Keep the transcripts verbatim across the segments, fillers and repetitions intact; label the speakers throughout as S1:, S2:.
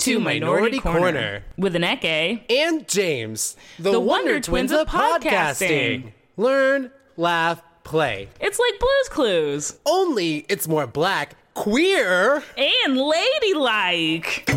S1: to Minority Corner
S2: with Aneke
S1: and James, the,
S2: The
S1: Wonder,
S2: Wonder
S1: Twins
S2: Twins
S1: of
S2: of
S1: podcasting.
S2: podcasting.
S1: Learn, laugh, play.
S2: It's like Blue's Clues.
S1: Only it's more black, queer,
S2: And ladylike.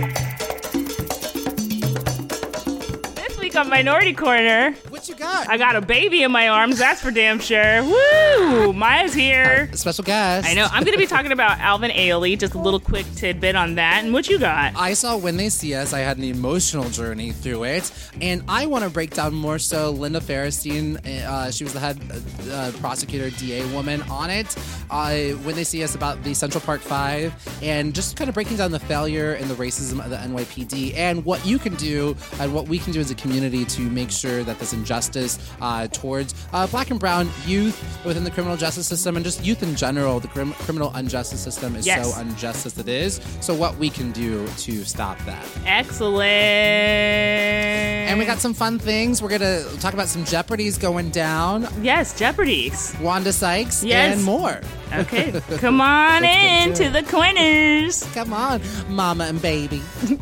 S2: This week on Minority Corner,
S3: What you got?
S2: I got a baby in my arms, that's for damn sure. Woo! Maya's here.
S3: Special guest.
S2: I know. I'm going to be talking about Alvin Ailey, just a little quick tidbit on that. And what you got?
S3: I saw When They See Us. I had an emotional journey through it. And I want to break down more so Linda Fairstein. Uh, she was the head uh, prosecutor, D A woman on it. Uh, when They See Us about the Central Park Five. And just kind of breaking down the failure and the racism of the N Y P D. And what you can do and what we can do as a community to make sure that this injustice uh, towards uh, black and brown youth within the criminal justice system and just youth in general, the crim- criminal injustice system is
S2: Yes.
S3: so unjust as it is. So what we can do to stop that.
S2: Excellent.
S3: And we got some fun things. We're going to talk about some Jeopardies going down,
S2: Yes, Jeopardy's.
S3: Wanda Sykes,
S2: Yes.
S3: and more.
S2: Okay, come on
S3: Let's get
S2: in
S3: to
S2: to the corners.
S3: Come on, mama and baby.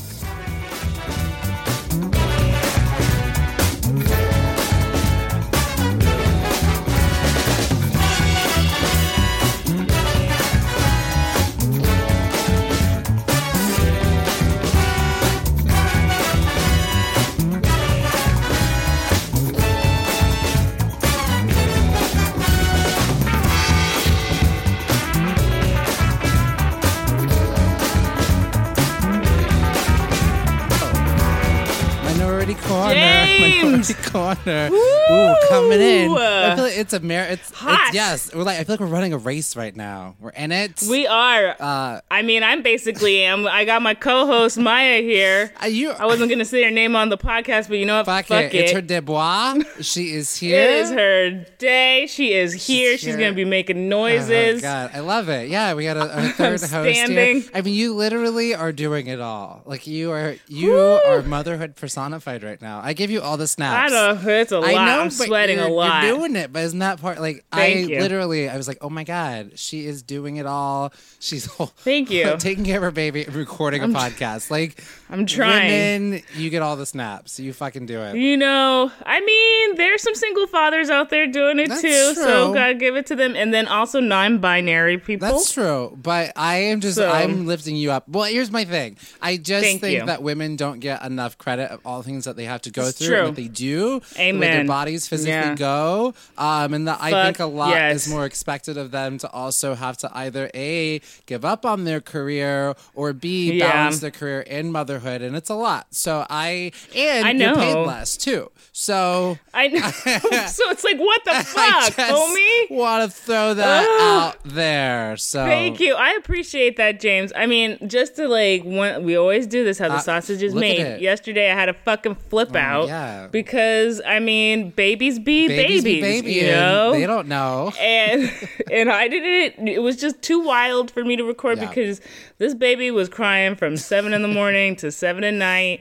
S3: Minority Corner.
S2: James!
S3: Minority Corner.
S2: Woo!
S3: Ooh, coming in. I feel like it's a mer- it's,
S2: Hot.
S3: it's yes. We're like I feel like we're running a race right now. We're in it.
S2: We are.
S3: uh
S2: I mean, I'm basically am. I got my co-host Maya here.
S3: are you
S2: I wasn't gonna say her name on the podcast, but you know what?
S3: fuck,
S2: Fuck
S3: it.
S2: it.
S3: It's her Debois. She is here.
S2: It is her day. She is here. She's,
S3: here.
S2: gonna be making
S3: Oh,
S2: noises.
S3: God, I love it. Yeah, we got a, a third host
S2: standing.
S3: here. I mean, you literally are doing it all. Like you are, you
S2: Woo!
S3: are motherhood personified right now. I give you all the
S2: I
S3: snaps.
S2: know it's a lot.
S3: I know,
S2: I'm
S3: but
S2: sweating
S3: you're,
S2: a lot.
S3: You're doing it, but isn't that part? Like
S2: Thank
S3: I
S2: you.
S3: literally, I was like, oh my God, she is doing it all. She's
S2: Thank you.
S3: taking care of her baby, and recording a podcast. Like
S2: I'm trying.
S3: Women, you get all the snaps. You fucking do it.
S2: You know, I mean, there's some single fathers out there doing it
S3: That's
S2: too, so
S3: true.
S2: gotta give it to them. And then also non-binary people.
S3: That's true, but I am just
S2: So-
S3: I'm lifting you up. Well, here's my thing. I just
S2: Thank
S3: think
S2: you.
S3: that women don't get enough credit of all the things that they have to go
S2: It's
S3: through
S2: true.
S3: and what they do, the way their
S2: Amen.
S3: bodies physically
S2: Yeah.
S3: go, um, and that I
S2: Fuck
S3: think a lot
S2: yes.
S3: is more expected of them to also have to either a give up on their career or b
S2: Yeah.
S3: balance their career in motherhood, and it's a lot. So I and
S2: I
S3: you're paid
S2: know.
S3: less too. So
S2: I know. So it's like, what the
S3: I
S2: fuck,
S3: just
S2: homie?
S3: want to throw that
S2: Ugh.
S3: out there. So
S2: Thank you. I appreciate that, James. I mean, just to like, one, we always do this, how the
S3: Uh,
S2: sausage is
S3: look at
S2: made.
S3: it.
S2: Yesterday, I had a fucking flip
S3: Oh,
S2: out
S3: yeah.
S2: because, I mean, babies be
S3: Babies
S2: babies,
S3: be babying.
S2: you know?
S3: They don't know.
S2: and and I did it. It was just too wild for me to record
S3: Yeah.
S2: because this baby was crying from seven in the morning to seven at night,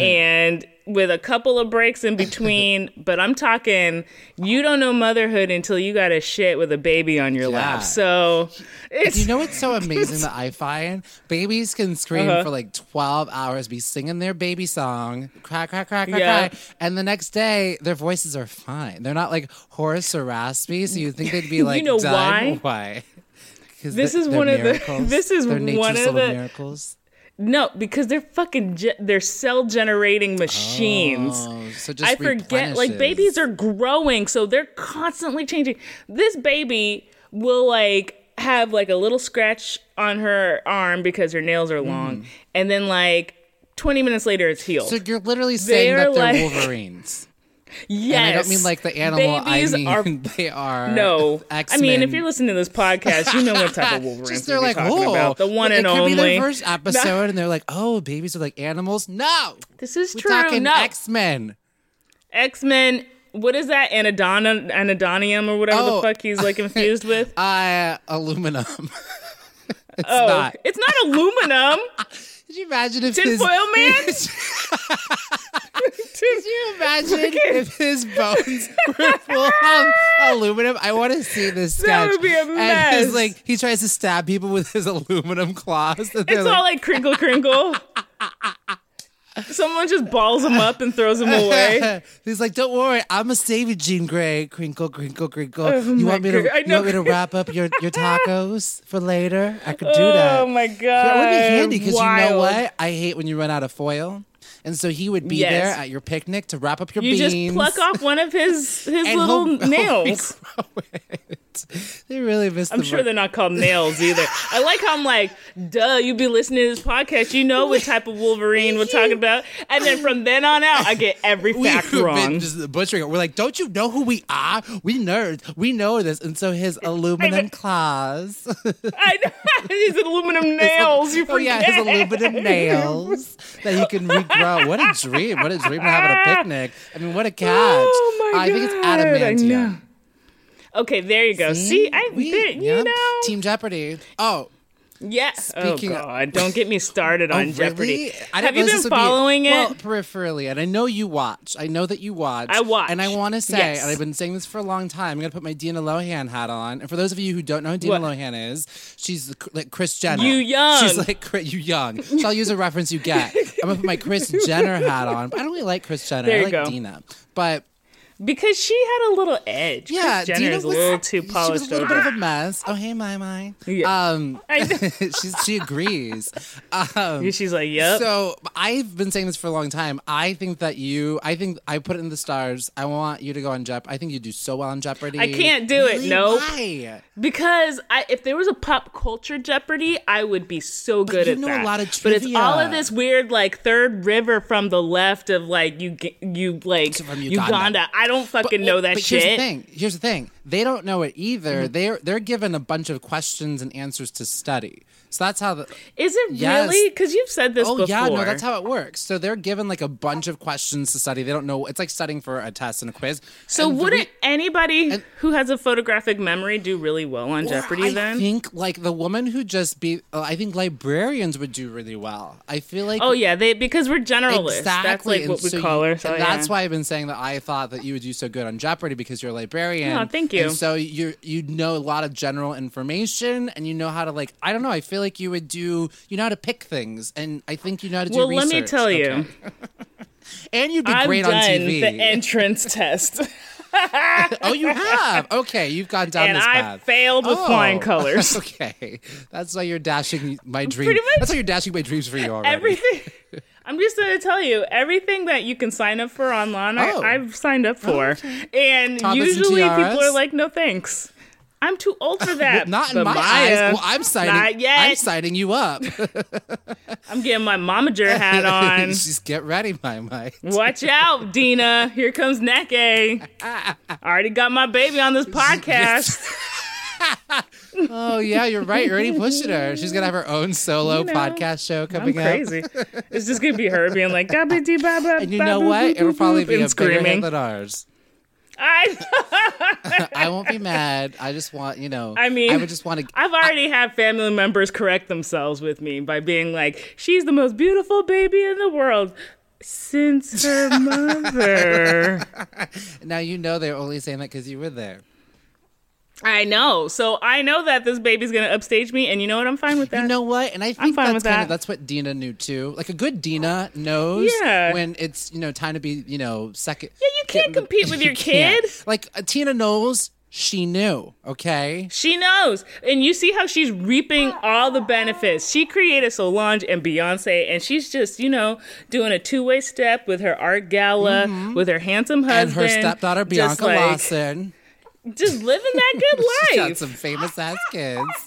S2: and with a couple of breaks in between. But I'm talking, you don't know motherhood until you got a shit with a baby on your
S3: Yeah.
S2: lap. So it's
S3: You know what's so amazing that I find? Babies can scream
S2: Uh-huh.
S3: for like twelve hours, be singing their baby song, cry, cry, cry, cry,
S2: Yeah.
S3: cry. And the next day, their voices are fine. They're not like hoarse or raspy. So you think they'd be like,
S2: know
S3: done.
S2: why?
S3: Why? 'Cause
S2: This
S3: they-
S2: is
S3: they're
S2: one of the-
S3: miracles.
S2: this is
S3: They're
S2: one
S3: nature's
S2: of
S3: little
S2: the-
S3: miracles.
S2: no, because they're fucking ge- they're cell generating machines.
S3: Oh, so just
S2: I forget, like
S3: replenishes.
S2: babies are growing, so they're constantly changing. This baby will like have like a little scratch on her arm because her nails are long, and then like twenty minutes later it's healed.
S3: So you're literally saying
S2: They're
S3: that they're
S2: like-
S3: Wolverines.
S2: yes,
S3: And I don't mean like the animal.
S2: Babies
S3: I mean
S2: are
S3: they are.
S2: no.
S3: X-Men.
S2: I mean, if you're listening to this podcast, you know what type of Wolverines
S3: Just they're
S2: we're
S3: like,
S2: talking
S3: oh,
S2: about. The one
S3: it
S2: and
S3: could
S2: only.
S3: be their first episode, and they're like, oh, babies are like animals. No,
S2: This is
S3: we're
S2: true.
S3: talking
S2: No,
S3: X Men.
S2: X Men. What is that? Anadon- Anadonium or whatever
S3: Oh.
S2: the fuck he's like confused with.
S3: Uh, aluminum. it's
S2: Oh,
S3: not.
S2: it's not aluminum.
S3: Could you imagine if his
S2: Tinfoil man?
S3: Could you imagine if his bones were full of aluminum? I want to see this sketch.
S2: That would be a
S3: And
S2: mess.
S3: his, like he tries to stab people with his aluminum claws. And they're
S2: It's all like crinkle crinkle. Someone just balls him up and throws him away.
S3: He's like, "Don't worry, I'm a save you, Jean Grey." Crinkle, crinkle, crinkle.
S2: Oh
S3: you
S2: my
S3: want me to?
S2: God. I
S3: You
S2: know.
S3: want me to wrap up your, your tacos for later? I could do that.
S2: Oh my god!
S3: That would be handy because you know
S2: Wild.
S3: what? I hate when you run out of foil. And so he would be
S2: Yes.
S3: there at your picnic to wrap up your
S2: You
S3: beans.
S2: just pluck off one of his his
S3: and
S2: little
S3: he'll- he'll
S2: nails.
S3: regrow it. They really missed
S2: I'm
S3: the
S2: sure
S3: mark.
S2: they're not called nails either. I like how I'm like, duh, you be listening to this podcast, you know what type of Wolverine we're talking about. And then from then on out, I get every fact
S3: We've
S2: wrong.
S3: been just butchering it. We're like, don't you know who we are? We nerds. We know this. And so his aluminum claws.
S2: I know. His aluminum nails, you
S3: Oh yeah,
S2: forget.
S3: his aluminum nails that he can regrow. What a dream! What a dream to have at a picnic. I mean, what a catch!
S2: Oh my
S3: I think it's
S2: God, I
S3: adamantium.
S2: know. Okay, there you go. See, I
S3: We-
S2: there, you
S3: yeah.
S2: know.
S3: Team Jeopardy. Oh,
S2: Yeah.
S3: Speaking
S2: oh
S3: of-
S2: God, don't get me started
S3: oh,
S2: on
S3: really?
S2: Jeopardy.
S3: I
S2: Have
S3: didn't
S2: you
S3: know
S2: been
S3: this would be-
S2: following it?
S3: Well, peripherally, and I know you watch. I know that you watch.
S2: I watch.
S3: and I want to say,
S2: Yes.
S3: and I've been saying this for a long time. I'm gonna put my Dina Lohan hat on. And for those of you who don't know who Dina
S2: What?
S3: Lohan is, she's the, like Chris Jenner.
S2: You young.
S3: She's like Chri- you young. So I'll use a reference you get. I'm gonna put my Chris Jenner hat on. But I don't really like Chris Jenner.
S2: There
S3: I
S2: you
S3: like
S2: go.
S3: Dina, but.
S2: Because she had a little edge.
S3: Yeah,
S2: Kris Jenner
S3: Dina
S2: is a
S3: was,
S2: little too
S3: She was
S2: polished
S3: a little
S2: over.
S3: bit of a mess. Oh, hey, my my.
S2: Yeah.
S3: Um,
S2: I know.
S3: she's, she agrees. Um,
S2: She's like, yep.
S3: So I've been saying this for a long time. I think that you. I think I put it in the stars. I want you to go on Jeopardy. I think you do so well on Jeopardy.
S2: I can't do it,
S3: Really?
S2: nope.
S3: Why?
S2: Because I, if there was a pop culture Jeopardy, I would be so good
S3: you
S2: at
S3: know
S2: that.
S3: a lot of
S2: But it's all
S3: trivia.
S2: of this weird, like third river from the left of like you, you like
S3: From Uganda.
S2: I don't fucking know that
S3: but
S2: shit.
S3: Here's the thing. Here's the thing. They don't know it either.
S2: Mm-hmm.
S3: They're they're given a bunch of questions and answers to study. So that's how the.
S2: Is it
S3: Yes.
S2: really? Because you've said this
S3: Oh
S2: before.
S3: yeah, no, that's how it works. So they're given like a bunch of questions to study. They don't know. It's like studying for a test and a quiz.
S2: So
S3: And the
S2: wouldn't
S3: re-
S2: anybody
S3: and-
S2: who has a photographic memory do really well on
S3: Or
S2: Jeopardy
S3: I
S2: then?
S3: think like the woman who just beat. Uh, I think librarians would do really well. I feel like.
S2: Oh yeah, they because we're generalists.
S3: Exactly.
S2: That's like
S3: and
S2: what we
S3: so
S2: call
S3: you-
S2: her. So
S3: and that's
S2: yeah.
S3: why I've been saying that I thought that you would do so good on Jeopardy because you're a librarian.
S2: Oh, thank you.
S3: And so you you know a lot of general information and you know how to like I don't know. I feel like you would do you know how to pick things and I think you know how to do
S2: Well,
S3: research.
S2: let me tell you,
S3: Okay. And you'd be
S2: I've
S3: great
S2: done
S3: on T V.
S2: the entrance test,
S3: Oh, you have. Okay, you've gone down
S2: and
S3: this
S2: I
S3: path.
S2: failed with
S3: Oh.
S2: flying colors.
S3: Okay, that's why you're dashing my dream.
S2: Pretty much.
S3: That's why you're dashing my dreams for you already.
S2: Everything. I'm just gonna tell you everything that you can sign up for online.
S3: Oh.
S2: I, I've signed up for, and
S3: Toddlers and
S2: usually people
S3: tiaras?
S2: are like, "No thanks." I'm too old for that.
S3: Not in
S2: But
S3: my
S2: Maya,
S3: eyes. Well, I'm signing.
S2: Not yet.
S3: I'm signing you up.
S2: I'm getting my momager hat on.
S3: Just get ready, my my.
S2: Watch out, Dina. Here comes Neke. I already got my baby on this podcast.
S3: Oh yeah, you're right. You're already pushing her. She's gonna have her own solo
S2: You know,
S3: podcast show
S2: I'm
S3: coming up.
S2: crazy. It's just gonna be her being like, "Gabba dee ba ba."
S3: And you
S2: ba
S3: know
S2: boop,
S3: what?
S2: boop,
S3: It'll
S2: boop,
S3: probably
S2: boop,"
S3: be
S2: and
S3: a bigger hit
S2: screaming.
S3: than ours.
S2: I,
S3: I won't be mad. I just want, you know.
S2: I mean,
S3: I would just want to.
S2: I've already had family members correct themselves with me by being like, "She's the most beautiful baby in the world." Since her mother.
S3: Now you know they're only saying that because you were there.
S2: I know. So I know that this baby's going to upstage me, and you know what? I'm fine with that.
S3: You know what? And I think
S2: fine
S3: that's
S2: with
S3: kind
S2: that.
S3: of that's what Dina knew too. Like a good Dina knows
S2: Yeah.
S3: when it's you know time to be you know second.
S2: Yeah, you can't compete with your kid.
S3: Like uh, Tina knows. She knew. Okay.
S2: She knows. And you see how she's reaping all the benefits. She created Solange and Beyonce, and she's just, you know, doing a two-way step with her art gala, with her handsome
S3: And
S2: husband.
S3: her stepdaughter
S2: just
S3: Bianca
S2: like,
S3: Lawson.
S2: Just living that good
S3: She's got
S2: life.
S3: some famous ass kids.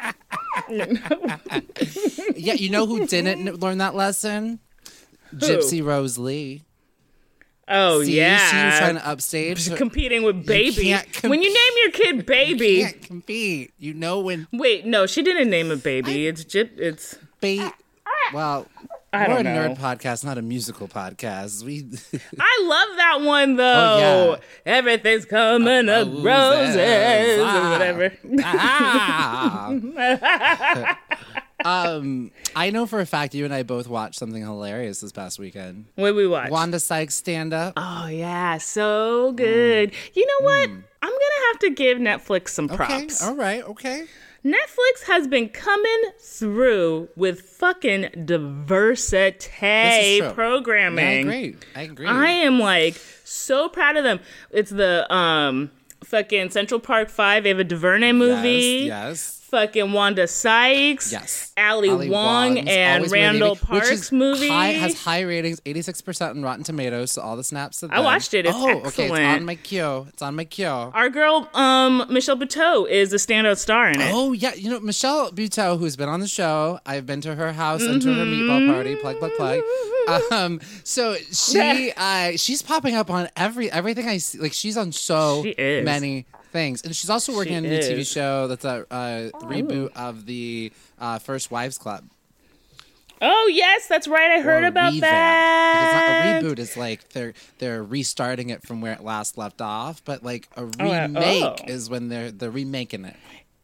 S3: Yeah, you know who didn't learn that lesson? Gypsy Rose Lee.
S2: Oh,
S3: See,
S2: yeah.
S3: she was trying to upstage. her-
S2: Competing with Baby.
S3: can't com-
S2: when you name your kid Baby.
S3: You can't compete. You know when
S2: Wait, no, she didn't name a baby. It's Gyp. It's.
S3: bait. Well,
S2: I
S3: we're
S2: don't
S3: a
S2: know.
S3: nerd podcast, not a musical podcast. We
S2: I love that one though.
S3: Oh, yeah.
S2: Everything's coming up
S3: Roses.
S2: roses or
S3: Ah.
S2: whatever.
S3: Ah. um, I know for a fact you and I both watched something hilarious this past weekend.
S2: What we watch?
S3: Wanda Sykes stand up.
S2: Oh yeah, so good. You know what? I'm gonna have to give Netflix some props.
S3: Okay, all right, okay.
S2: Netflix has been coming through with fucking diversity
S3: true.
S2: programming.
S3: Yeah, I agree. I agree.
S2: I am like so proud of them. It's the um fucking Central Park Five Ava DuVernay movie.
S3: Yes. yes.
S2: Fucking Wanda Sykes.
S3: Yes.
S2: Ali,
S3: Ali
S2: Wong
S3: Wong's
S2: and
S3: Always
S2: Randall
S3: Wearing Navy, which
S2: Parks
S3: is
S2: movie.
S3: High, has high ratings, eighty-six percent on Rotten Tomatoes, so all the snaps of
S2: I watched it. It's
S3: oh, okay. It's
S2: excellent.
S3: on my queue. It's on my queue.
S2: Our girl, um, Michelle Buteau is a standout star in it.
S3: Oh, yeah. You know, Michelle Buteau, who's been on the show, I've been to her house and to her meatball party. Plug, plug, plug. Um, so she, uh, she's popping up on every everything I see. Like, she's on so
S2: She is.
S3: many things. And she's also working
S2: She
S3: on a new T V
S2: is.
S3: show that's a uh, reboot of the uh, First Wives Club.
S2: Oh yes, that's right. I heard
S3: Or
S2: about
S3: revamp.
S2: that.
S3: Because not, a reboot is like they're they're restarting it from where it last left off, but like a
S2: Oh, uh,
S3: remake
S2: oh.
S3: is when they're they're remaking it.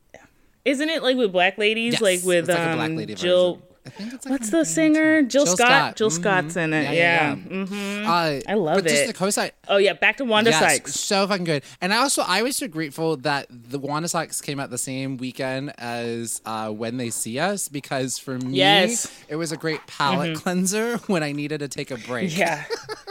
S2: Isn't it like with black ladies,
S3: Yes,
S2: like with
S3: it's like a
S2: um
S3: Black Lady
S2: Jill?
S3: version. I think it's like
S2: What's
S3: a-
S2: the singer? Jill,
S3: Jill
S2: Scott.
S3: Scott.
S2: Jill
S3: Mhm.
S2: Scott's in it.
S3: Yeah,
S2: Yeah.
S3: yeah,
S2: Mm-hmm.
S3: Uh,
S2: I love
S3: but just
S2: it.
S3: the co-side.
S2: Oh yeah, back to Wanda
S3: Yes,
S2: Sykes.
S3: so fucking good. And I also I was so grateful that the Wanda Sykes came out the same weekend as uh, When They See Us, because for me
S2: Yes.
S3: it was a great palate cleanser when I needed to take a break.
S2: Yeah.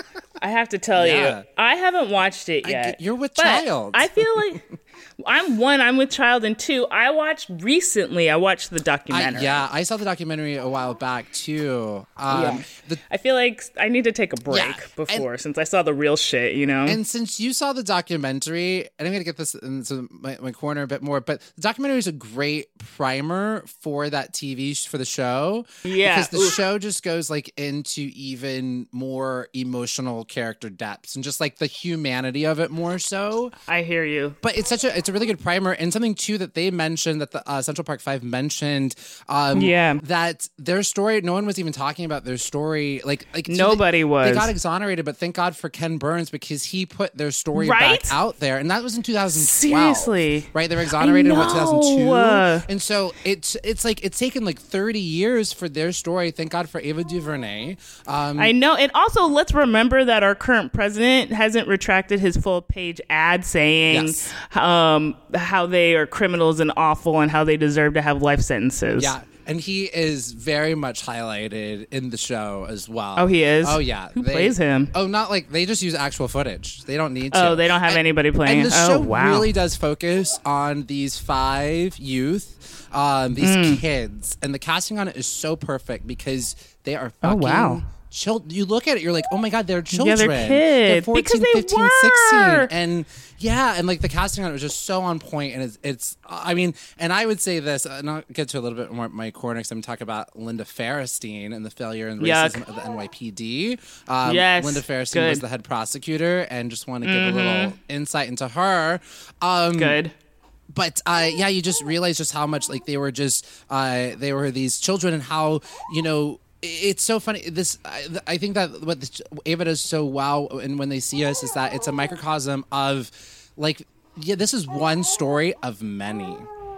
S2: I have to tell
S3: Yeah.
S2: you, I haven't watched it
S3: I
S2: yet.
S3: get- you're with
S2: but
S3: child.
S2: I feel like I'm one. I'm with child, and two. I watched recently. I watched the
S3: I,
S2: documentary.
S3: yeah, I saw the documentary a while back too. Um,
S2: Yeah.
S3: the,
S2: I feel like I need to take a break
S3: Yeah,
S2: before, since I saw the real shit. You know.
S3: and since you saw the documentary, and I'm going to get this into my, my corner a bit more, but the documentary is a great primer for that T V sh- for the show.
S2: Yeah.
S3: because the
S2: Oof.
S3: show just goes like into even more emotional character depths and just like the humanity of it more so.
S2: I hear you.
S3: But it's such a it's a really good primer, and something too that they mentioned that the uh, Central Park Five mentioned, um,
S2: Yeah.
S3: that their story, no one was even talking about their story. Like like so
S2: Nobody
S3: they,
S2: was.
S3: They got exonerated, but thank God for Ken Burns, because he put their story
S2: Right?
S3: back out there, and that was in two thousand twelve.
S2: Seriously.
S3: Right? They were exonerated in what, two thousand two,
S2: know.
S3: and so it's it's like it's taken like thirty years for their story. Thank God for Ava DuVernay. Um,
S2: I know. And also, let's remember that our current president hasn't retracted his full page ad saying
S3: Yes.
S2: um, how they are criminals and awful and how they deserve to have life sentences.
S3: Yeah, and he is very much highlighted in the show as well.
S2: Oh, he is?
S3: Oh, yeah.
S2: Who plays him?
S3: Oh, not like they just use actual footage. They don't need to.
S2: Oh, they don't have
S3: And-
S2: anybody playing
S3: And
S2: it?
S3: the
S2: Oh,
S3: show
S2: wow.
S3: really does focus on these five youth, um, these
S2: Mm.
S3: kids, and the casting on it is so perfect because they are
S2: Oh,
S3: fucking.
S2: wow.
S3: Chil- you look at it, you're like, oh my God, they're children.
S2: Yeah, they're
S3: They're
S2: kids. Because they
S3: fifteen,
S2: were.
S3: sixteen. And yeah, and like the casting on it was just so on point. And it's, it's I mean, and I would say this, and I'll get to a little bit more my corner because I'm talking about Linda Fairstein and the failure and
S2: Yuck.
S3: racism of the N Y P D. Um,
S2: Yes,
S3: Linda Fairstein
S2: good.
S3: was the head prosecutor, and just want to give a little insight into her. Um,
S2: Good.
S3: but uh, yeah, you just realize just how much like they were just uh, they were these children, and how, you know, it's so funny. This I, I think that what this, Ava does so well, and When They See Us, is that it's a microcosm of like, yeah, this is one story of many.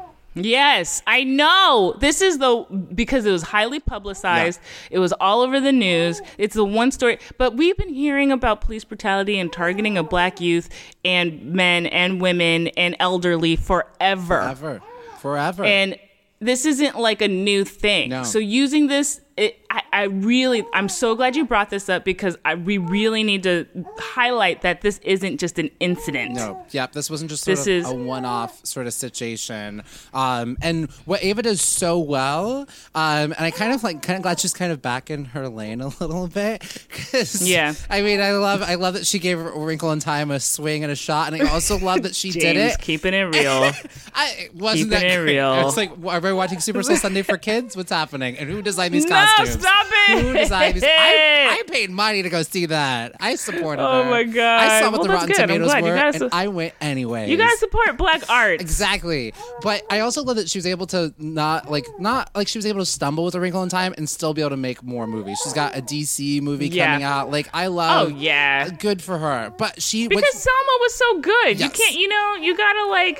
S2: Yes, I know. This is the because it was highly publicized. It was all over the news. It's the one story. But we've been hearing about police brutality and targeting of black youth and men and women and elderly forever.
S3: Forever. Forever.
S2: And this isn't like a new thing.
S3: No.
S2: So using this, it, I, I really, I'm so glad you brought this up because I, we really need to highlight that this isn't just an incident.
S3: No, yeah, this wasn't just sort
S2: This
S3: of
S2: is-
S3: a one-off sort of situation. Um, and what Ava does so well, um, and I kind of like, kind of glad she's kind of back in her lane a little bit. 'Cause,
S2: Yeah.
S3: I mean, I love, I love that she gave A Wrinkle in Time a swing and a shot, and I also love that she did
S2: James,
S3: it.
S2: keeping it real.
S3: I it wasn't
S2: keeping
S3: that
S2: it
S3: great.
S2: real.
S3: It's like, are we watching Super Soul Sunday for kids? What's happening? And who designed these
S2: No,
S3: costumes?
S2: stop it!
S3: Who designed these? I, I paid money to go see that. I supported
S2: Oh
S3: her.
S2: my God.
S3: I saw what
S2: Well,
S3: the
S2: that's
S3: Rotten
S2: good. I'm
S3: Tomatoes
S2: glad. You
S3: were,
S2: gotta
S3: and
S2: su-
S3: I went anyway.
S2: You gotta support black art.
S3: Exactly. But I also love that she was able to not like not like she was able to stumble with A Wrinkle in Time and still be able to make more movies. She's got a D C movie
S2: Yeah.
S3: coming out. Like I
S2: Oh
S3: love
S2: yeah.
S3: good for her. But she
S2: Because
S3: what-
S2: Selma was so good. You
S3: Yes.
S2: can't, you know, you gotta like,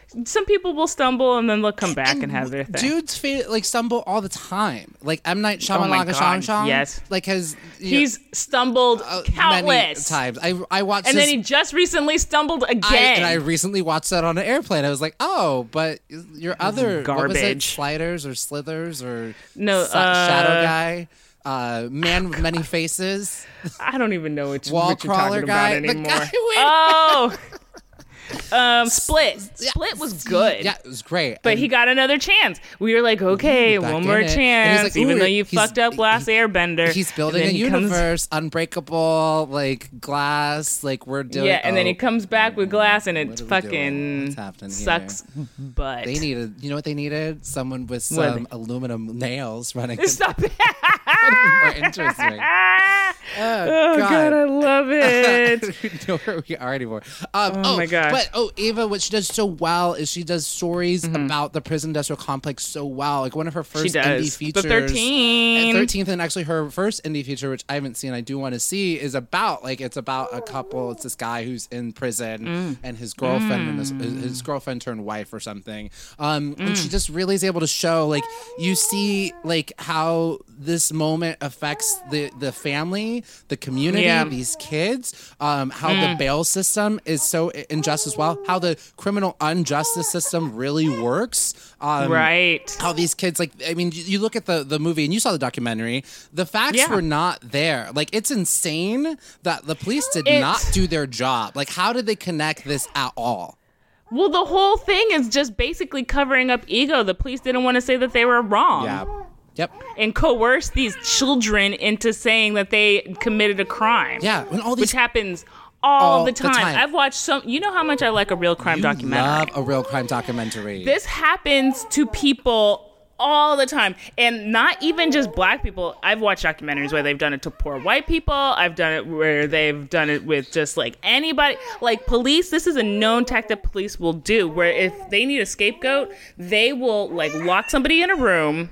S2: some people will stumble and then they'll come back and, and have their thing.
S3: Dudes fa- like stumble all the time. Like M Night
S2: Oh my
S3: Shyamalan,
S2: God,
S3: Shang
S2: yes.
S3: like has
S2: He's stumbled
S3: uh,
S2: countless
S3: many times. I I watched
S2: and
S3: this,
S2: then he just recently stumbled
S3: I,
S2: again.
S3: and I recently watched that on an airplane. I was like, oh, but your other what was it?
S2: Garbage.
S3: Sliders or Slithers or
S2: No,
S3: Sa-
S2: uh,
S3: Shadow Guy, uh, Man with Many Faces,
S2: I don't even know which,
S3: Wall
S2: which you're
S3: Crawler
S2: talking
S3: guy,
S2: about
S3: the
S2: anymore.
S3: guy with-
S2: Oh, um, Split. Split was good.
S3: Yeah, it was great.
S2: But
S3: And-
S2: he got another chance. We were like, okay,
S3: back
S2: one
S3: in
S2: more
S3: it. And he's
S2: chance.
S3: like,
S2: even
S3: ooh,
S2: though you
S3: he's-
S2: fucked up Last
S3: he-
S2: Airbender.
S3: He's building
S2: And
S3: a
S2: then he comes-
S3: universe, unbreakable, like glass, like we're doing.
S2: yeah, and then
S3: oh,
S2: he comes back with glass, and it
S3: what are we doing?
S2: fucking
S3: What's happening here?
S2: sucks butt.
S3: They needed, you know what they needed? Someone with
S2: What?
S3: some aluminum nails running. it.
S2: Stop it.
S3: More interesting.
S2: Oh, God. I love it.
S3: We know where we are anymore. Um,
S2: Oh,
S3: oh,
S2: my gosh.
S3: But oh, Ava, what she does so well is she does stories
S2: Mm-hmm.
S3: about the prison industrial complex so well. Like one of her first
S2: She does.
S3: indie
S2: The
S3: features,
S2: thirteen.
S3: thirteenth, and actually her first indie feature, which I haven't seen, I do want to see, is about like it's about a couple. It's this guy who's in prison
S2: Mm.
S3: and his girlfriend and his, his girlfriend turned wife or something. Um, and
S2: Mm.
S3: she just really is able to show like you see like how this moment affects the the family, the community,
S2: Yeah.
S3: these kids, um, how the bail system is so unjust as well, how the criminal injustice system really works. Um,
S2: Right.
S3: How these kids, like, I mean, you, you look at the, the movie and you saw the documentary, the facts
S2: Yeah.
S3: were not there. Like, it's insane that the police did
S2: It's-
S3: not do their job. Like, how did they connect this at all?
S2: Well, the whole thing is just basically covering up ego. The police didn't want to say that they were wrong.
S3: Yeah. Yep.
S2: And coerce these children into saying that they committed a crime.
S3: Yeah. When all these
S2: Which happens all,
S3: All
S2: the,
S3: the
S2: time.
S3: time.
S2: I've watched some. You know how much I like a real crime
S3: you
S2: documentary.
S3: love a real crime documentary.
S2: This happens to people all the time, and not even just black people. I've watched documentaries where they've done it to poor white people. I've done it where they've done it with just like anybody, like police. This is a known tactic police will do, where if they need a scapegoat, they will like lock somebody in a room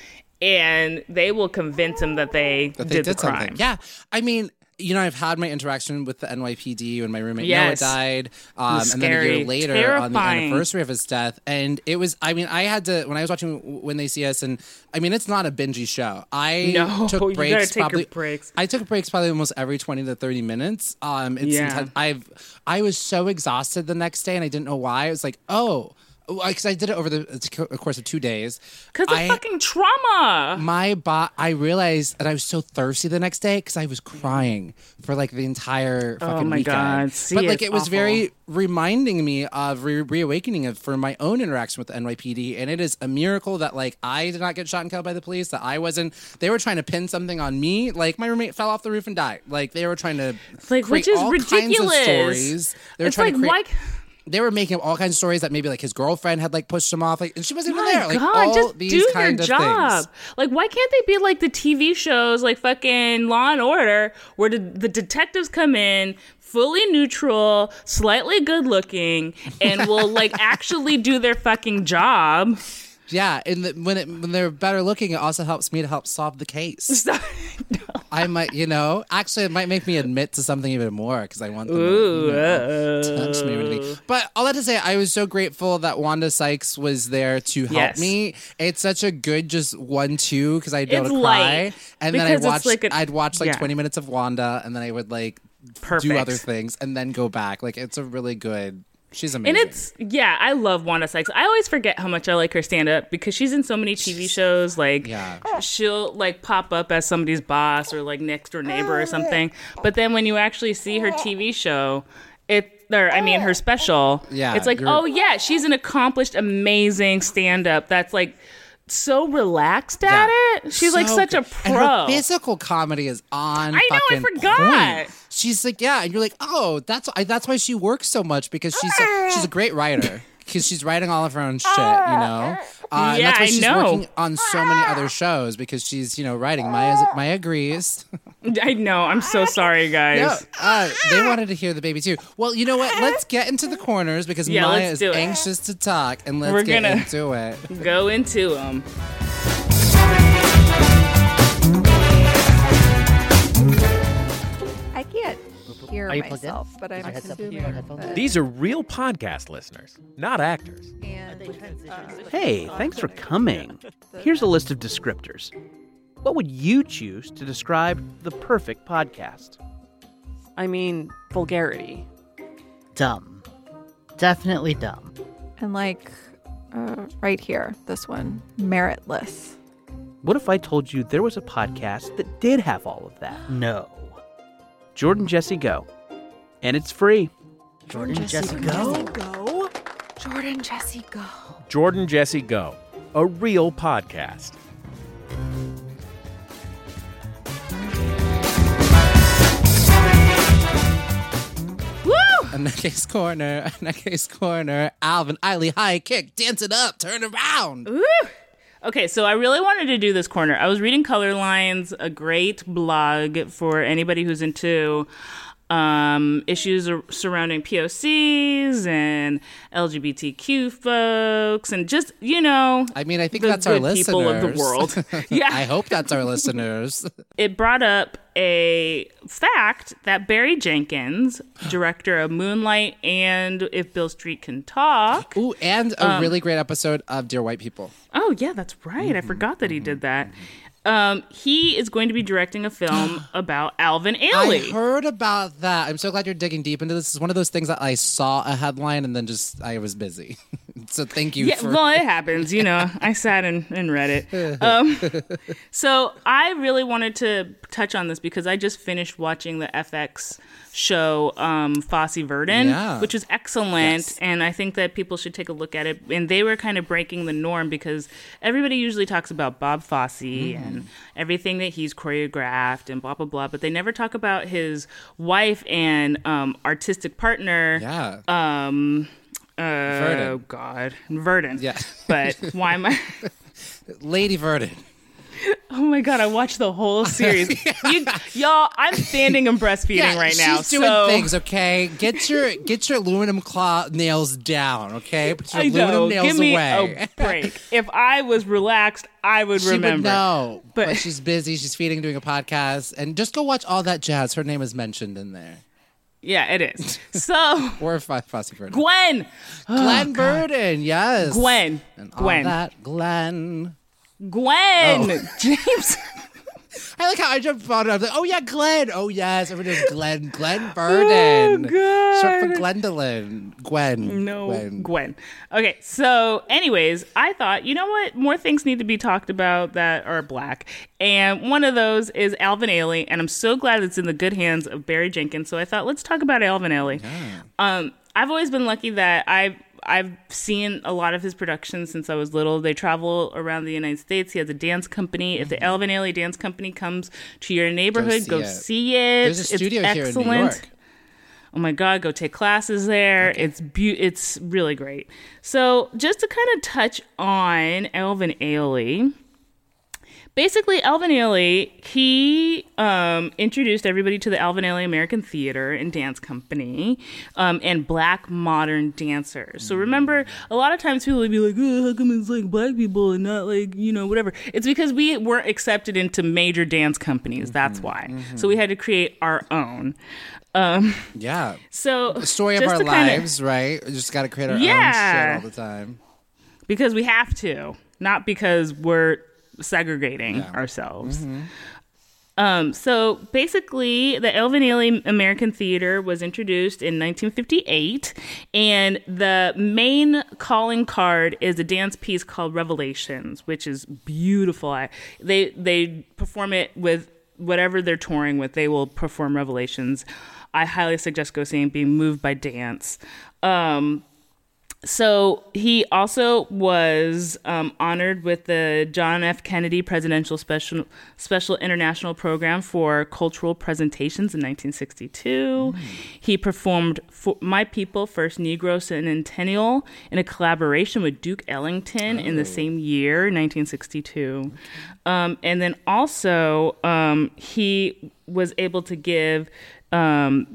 S2: and they will convince them that they
S3: that they
S2: did,
S3: did
S2: the crime.
S3: something. Yeah. I mean, you know, I've had my interaction with the N Y P D when my roommate
S2: Yes.
S3: Noah died, um,
S2: was
S3: and then a
S2: scary.
S3: year later on the
S2: Terrifying.
S3: anniversary of his death. And it was, I mean, I had to, when I was watching When They See Us, and I mean, it's not a bingey show. I
S2: No,
S3: took
S2: you
S3: breaks
S2: gotta take your
S3: probably,
S2: breaks.
S3: I took breaks probably almost every twenty to thirty minutes. Um, it's
S2: Yeah.
S3: intense. I've, I was so exhausted the next day and I didn't know why. I was like, oh, because I did it over the course of two days.
S2: Because of
S3: I-
S2: fucking trauma.
S3: my bot I realized that I was so thirsty the next day because I was crying for like the entire fucking
S2: Oh my
S3: weekend.
S2: God. See,
S3: but like
S2: it's
S3: it was
S2: awful.
S3: very reminding me of re- reawakening of for my own interaction with the N Y P D, and it is a miracle that like I did not get shot and killed by the police, that I wasn't, they were trying to pin something on me, like my roommate fell off the roof and died, like they were trying to
S2: Like,
S3: create
S2: which is
S3: all
S2: ridiculous.
S3: kinds of stories. They were
S2: It's
S3: trying
S2: like,
S3: to
S2: why?
S3: create they were making up all kinds of stories that maybe like his girlfriend had like pushed him off, like, and she wasn't even
S2: My
S3: there. Like
S2: God,
S3: all
S2: just
S3: these
S2: do your
S3: kind of
S2: job.
S3: things.
S2: Like, why can't they be like the T V shows, like fucking Law and Order, where the, the detectives come in fully neutral, slightly good looking, and will like actually do their fucking job?
S3: Yeah, and the, when it when they're better looking, it also helps me to help solve the case. I might, you know, actually, it might make me admit to something even more because I want them
S2: Ooh,
S3: to you know, touch me or anything. But all that to say, I was so grateful that Wanda Sykes was there to help
S2: Yes.
S3: me. It's such a good just one two because I'd be
S2: It's
S3: able to
S2: light,
S3: cry, and then I
S2: because it's
S3: watched.
S2: like a-
S3: I'd watch like
S2: yeah.
S3: twenty minutes of Wanda, and then I would like
S2: Perfect.
S3: do other things, and then go back. Like it's a really good. She's amazing.
S2: And it's, yeah, I love Wanda Sykes. I always forget how much I like her stand up because she's in so many T V shows. Like,
S3: Yeah.
S2: she'll like pop up as somebody's boss or like next door neighbor or something. But then when you actually see her T V show, it, or I mean her special,
S3: Yeah,
S2: it's like,
S3: you're-
S2: oh yeah, she's an accomplished, amazing stand up that's like so relaxed at
S3: Yeah.
S2: it. She's like
S3: So
S2: such
S3: good.
S2: a pro.
S3: And her physical comedy is on.
S2: I know, I
S3: fucking
S2: forgot.
S3: point. She's like, yeah, and you're like, oh, that's I, that's why she works so much because she's a, she's a great writer because she's writing all of her own shit, you know. Uh, and
S2: Yeah,
S3: that's why
S2: I
S3: she's
S2: know.
S3: working on so many other shows because she's you know writing. Maya Maya agrees.
S2: I know. I'm so sorry, guys.
S3: Yeah, uh, they wanted to hear the baby too. Well, you know what? Let's get into the corners because
S2: Yeah,
S3: Maya
S2: let's
S3: is
S2: do it.
S3: anxious to talk, and let's
S2: We're
S3: get
S2: gonna-
S3: into it.
S2: Go into them.
S4: I can't hear hear
S5: Are you plugged in?
S4: myself, but
S5: Is
S4: I'm
S5: your headset plugged in?
S4: assuming
S5: Headphones?
S4: that-
S6: These are real podcast listeners, not actors.
S4: and with, uh,
S7: Hey, thanks for coming. Here's a list of descriptors. What would you choose to describe the perfect podcast?
S8: I mean, vulgarity.
S5: Dumb. Definitely dumb.
S4: and like uh, right here, this one, meritless.
S7: What if I told you there was a podcast that did have all of that?
S5: No.
S7: Jordan Jesse Go. And it's free.
S5: Jordan Jesse Go.
S4: Go. Jordan Jesse Go.
S6: Jordan Jesse Go, a real podcast.
S3: Next corner, next corner. Alvin, Eiley, high kick, dance it up, turn around.
S2: Ooh. Okay, so I really wanted to do this corner. I was reading Color Lines, a great blog for anybody who's into um, issues ar- surrounding P O Cs and L G B T Q folks, and just, you know,
S3: I mean, I think
S2: the
S3: that's our
S2: good
S3: listeners.
S2: people of the world. Yeah.
S3: I hope that's our listeners.
S2: It brought up a fact that Barry Jenkins, director of Moonlight and If Beale Street Can Talk.
S3: Ooh, and a
S2: Um,
S3: really great episode of Dear White People.
S2: Oh, yeah, that's right. I forgot that he did that. Um, he is going to be directing a film about Alvin
S3: I
S2: Ailey.
S3: heard about that. I'm so glad you're digging deep into this. It's one of those things that I saw a headline and then just I was busy. So thank you
S2: Yeah,
S3: for
S2: well, it happens. You know, I sat and, and read it. Um, so I really wanted to touch on this because I just finished watching the F X show um, Fosse Verdon,
S3: Yeah.
S2: which was excellent.
S3: Yes.
S2: And I think that people should take a look at it. And they were kind of breaking the norm because everybody usually talks about Bob Fosse
S3: Mm.
S2: and everything that he's choreographed and blah, blah, blah. But they never talk about his wife and um, artistic partner.
S3: Yeah.
S2: Um, uh,
S3: Verdon.
S2: Oh, God. Verdon.
S3: Yeah.
S2: But why am I...
S3: Lady Verdon.
S2: Oh, my God. I watched the whole series. you, y'all, I'm standing and breastfeeding
S3: Yeah,
S2: right now.
S3: she's doing
S2: so...
S3: things, okay? Get your get your aluminum claw nails down, okay? Put your
S2: I know.
S3: aluminum nails
S2: Give me
S3: away.
S2: a break. If I was relaxed, I would
S3: She
S2: remember.
S3: would know,
S2: But-
S3: but, she's busy. She's feeding, doing a podcast, and just go watch All That Jazz. Her name is mentioned in there.
S2: Yeah, it is. So,
S3: Or F- Fosse Verdon.
S2: Gwen.
S3: Glenn Verdon, yes.
S2: Gwen.
S3: And all
S2: Gwen.
S3: that Glenn.
S2: Gwen.
S3: Oh.
S2: James.
S3: I like how I jumped on it. I was like, oh yeah, Glenn. Oh yes, everybody knows Glenn. Glenn Verdon.
S2: Oh, God.
S3: Short for Gwendolyn. Gwen.
S2: No,
S3: Gwen.
S2: Gwen. Okay, so anyways, I thought, you know what? More things need to be talked about that are black. And one of those is Alvin Ailey. And I'm so glad it's in the good hands of Barry Jenkins. So I thought, let's talk about Alvin Ailey. Um, I've always been lucky that I've I've seen a lot of his productions since I was little. They travel around the United States. He has a dance company. If the Alvin Ailey Dance Company comes to your neighborhood,
S3: see
S2: go
S3: it.
S2: see it.
S3: There's a
S2: It's
S3: studio here in New
S2: excellent.
S3: York.
S2: Oh my God, go take classes there. It's be- It's really great. So just to kind of touch on Alvin Ailey. Basically, Alvin Ailey, he um, introduced everybody to the Alvin Ailey American Theater and Dance Company um, and black modern dancers. So remember, a lot of times people would be like, oh, how come it's like black people and not like, you know, whatever. It's because we weren't accepted into major dance companies. That's why. So we had to create our own. Um,
S3: Yeah.
S2: so
S3: The story of
S2: just
S3: our
S2: to kinda-
S3: lives, right? We just got to create our
S2: Yeah.
S3: own shit all the time.
S2: because we have to, not because we're segregating
S3: Yeah.
S2: ourselves. Um, so basically, the Alvin Ailey American Theater was introduced in nineteen fifty-eight, and the main calling card is a dance piece called Revelations, which is beautiful. I, they they perform it with whatever they're touring with. They will perform Revelations. I highly suggest go see it, being moved by dance. Um, So he also was um, honored with the John F. Kennedy Presidential Special Special International Program for Cultural Presentations in nineteen sixty-two. He performed for My People, First Negro Centennial in a collaboration with Duke Ellington in the same year, nineteen sixty-two. Um, and then also um, he was able to give um,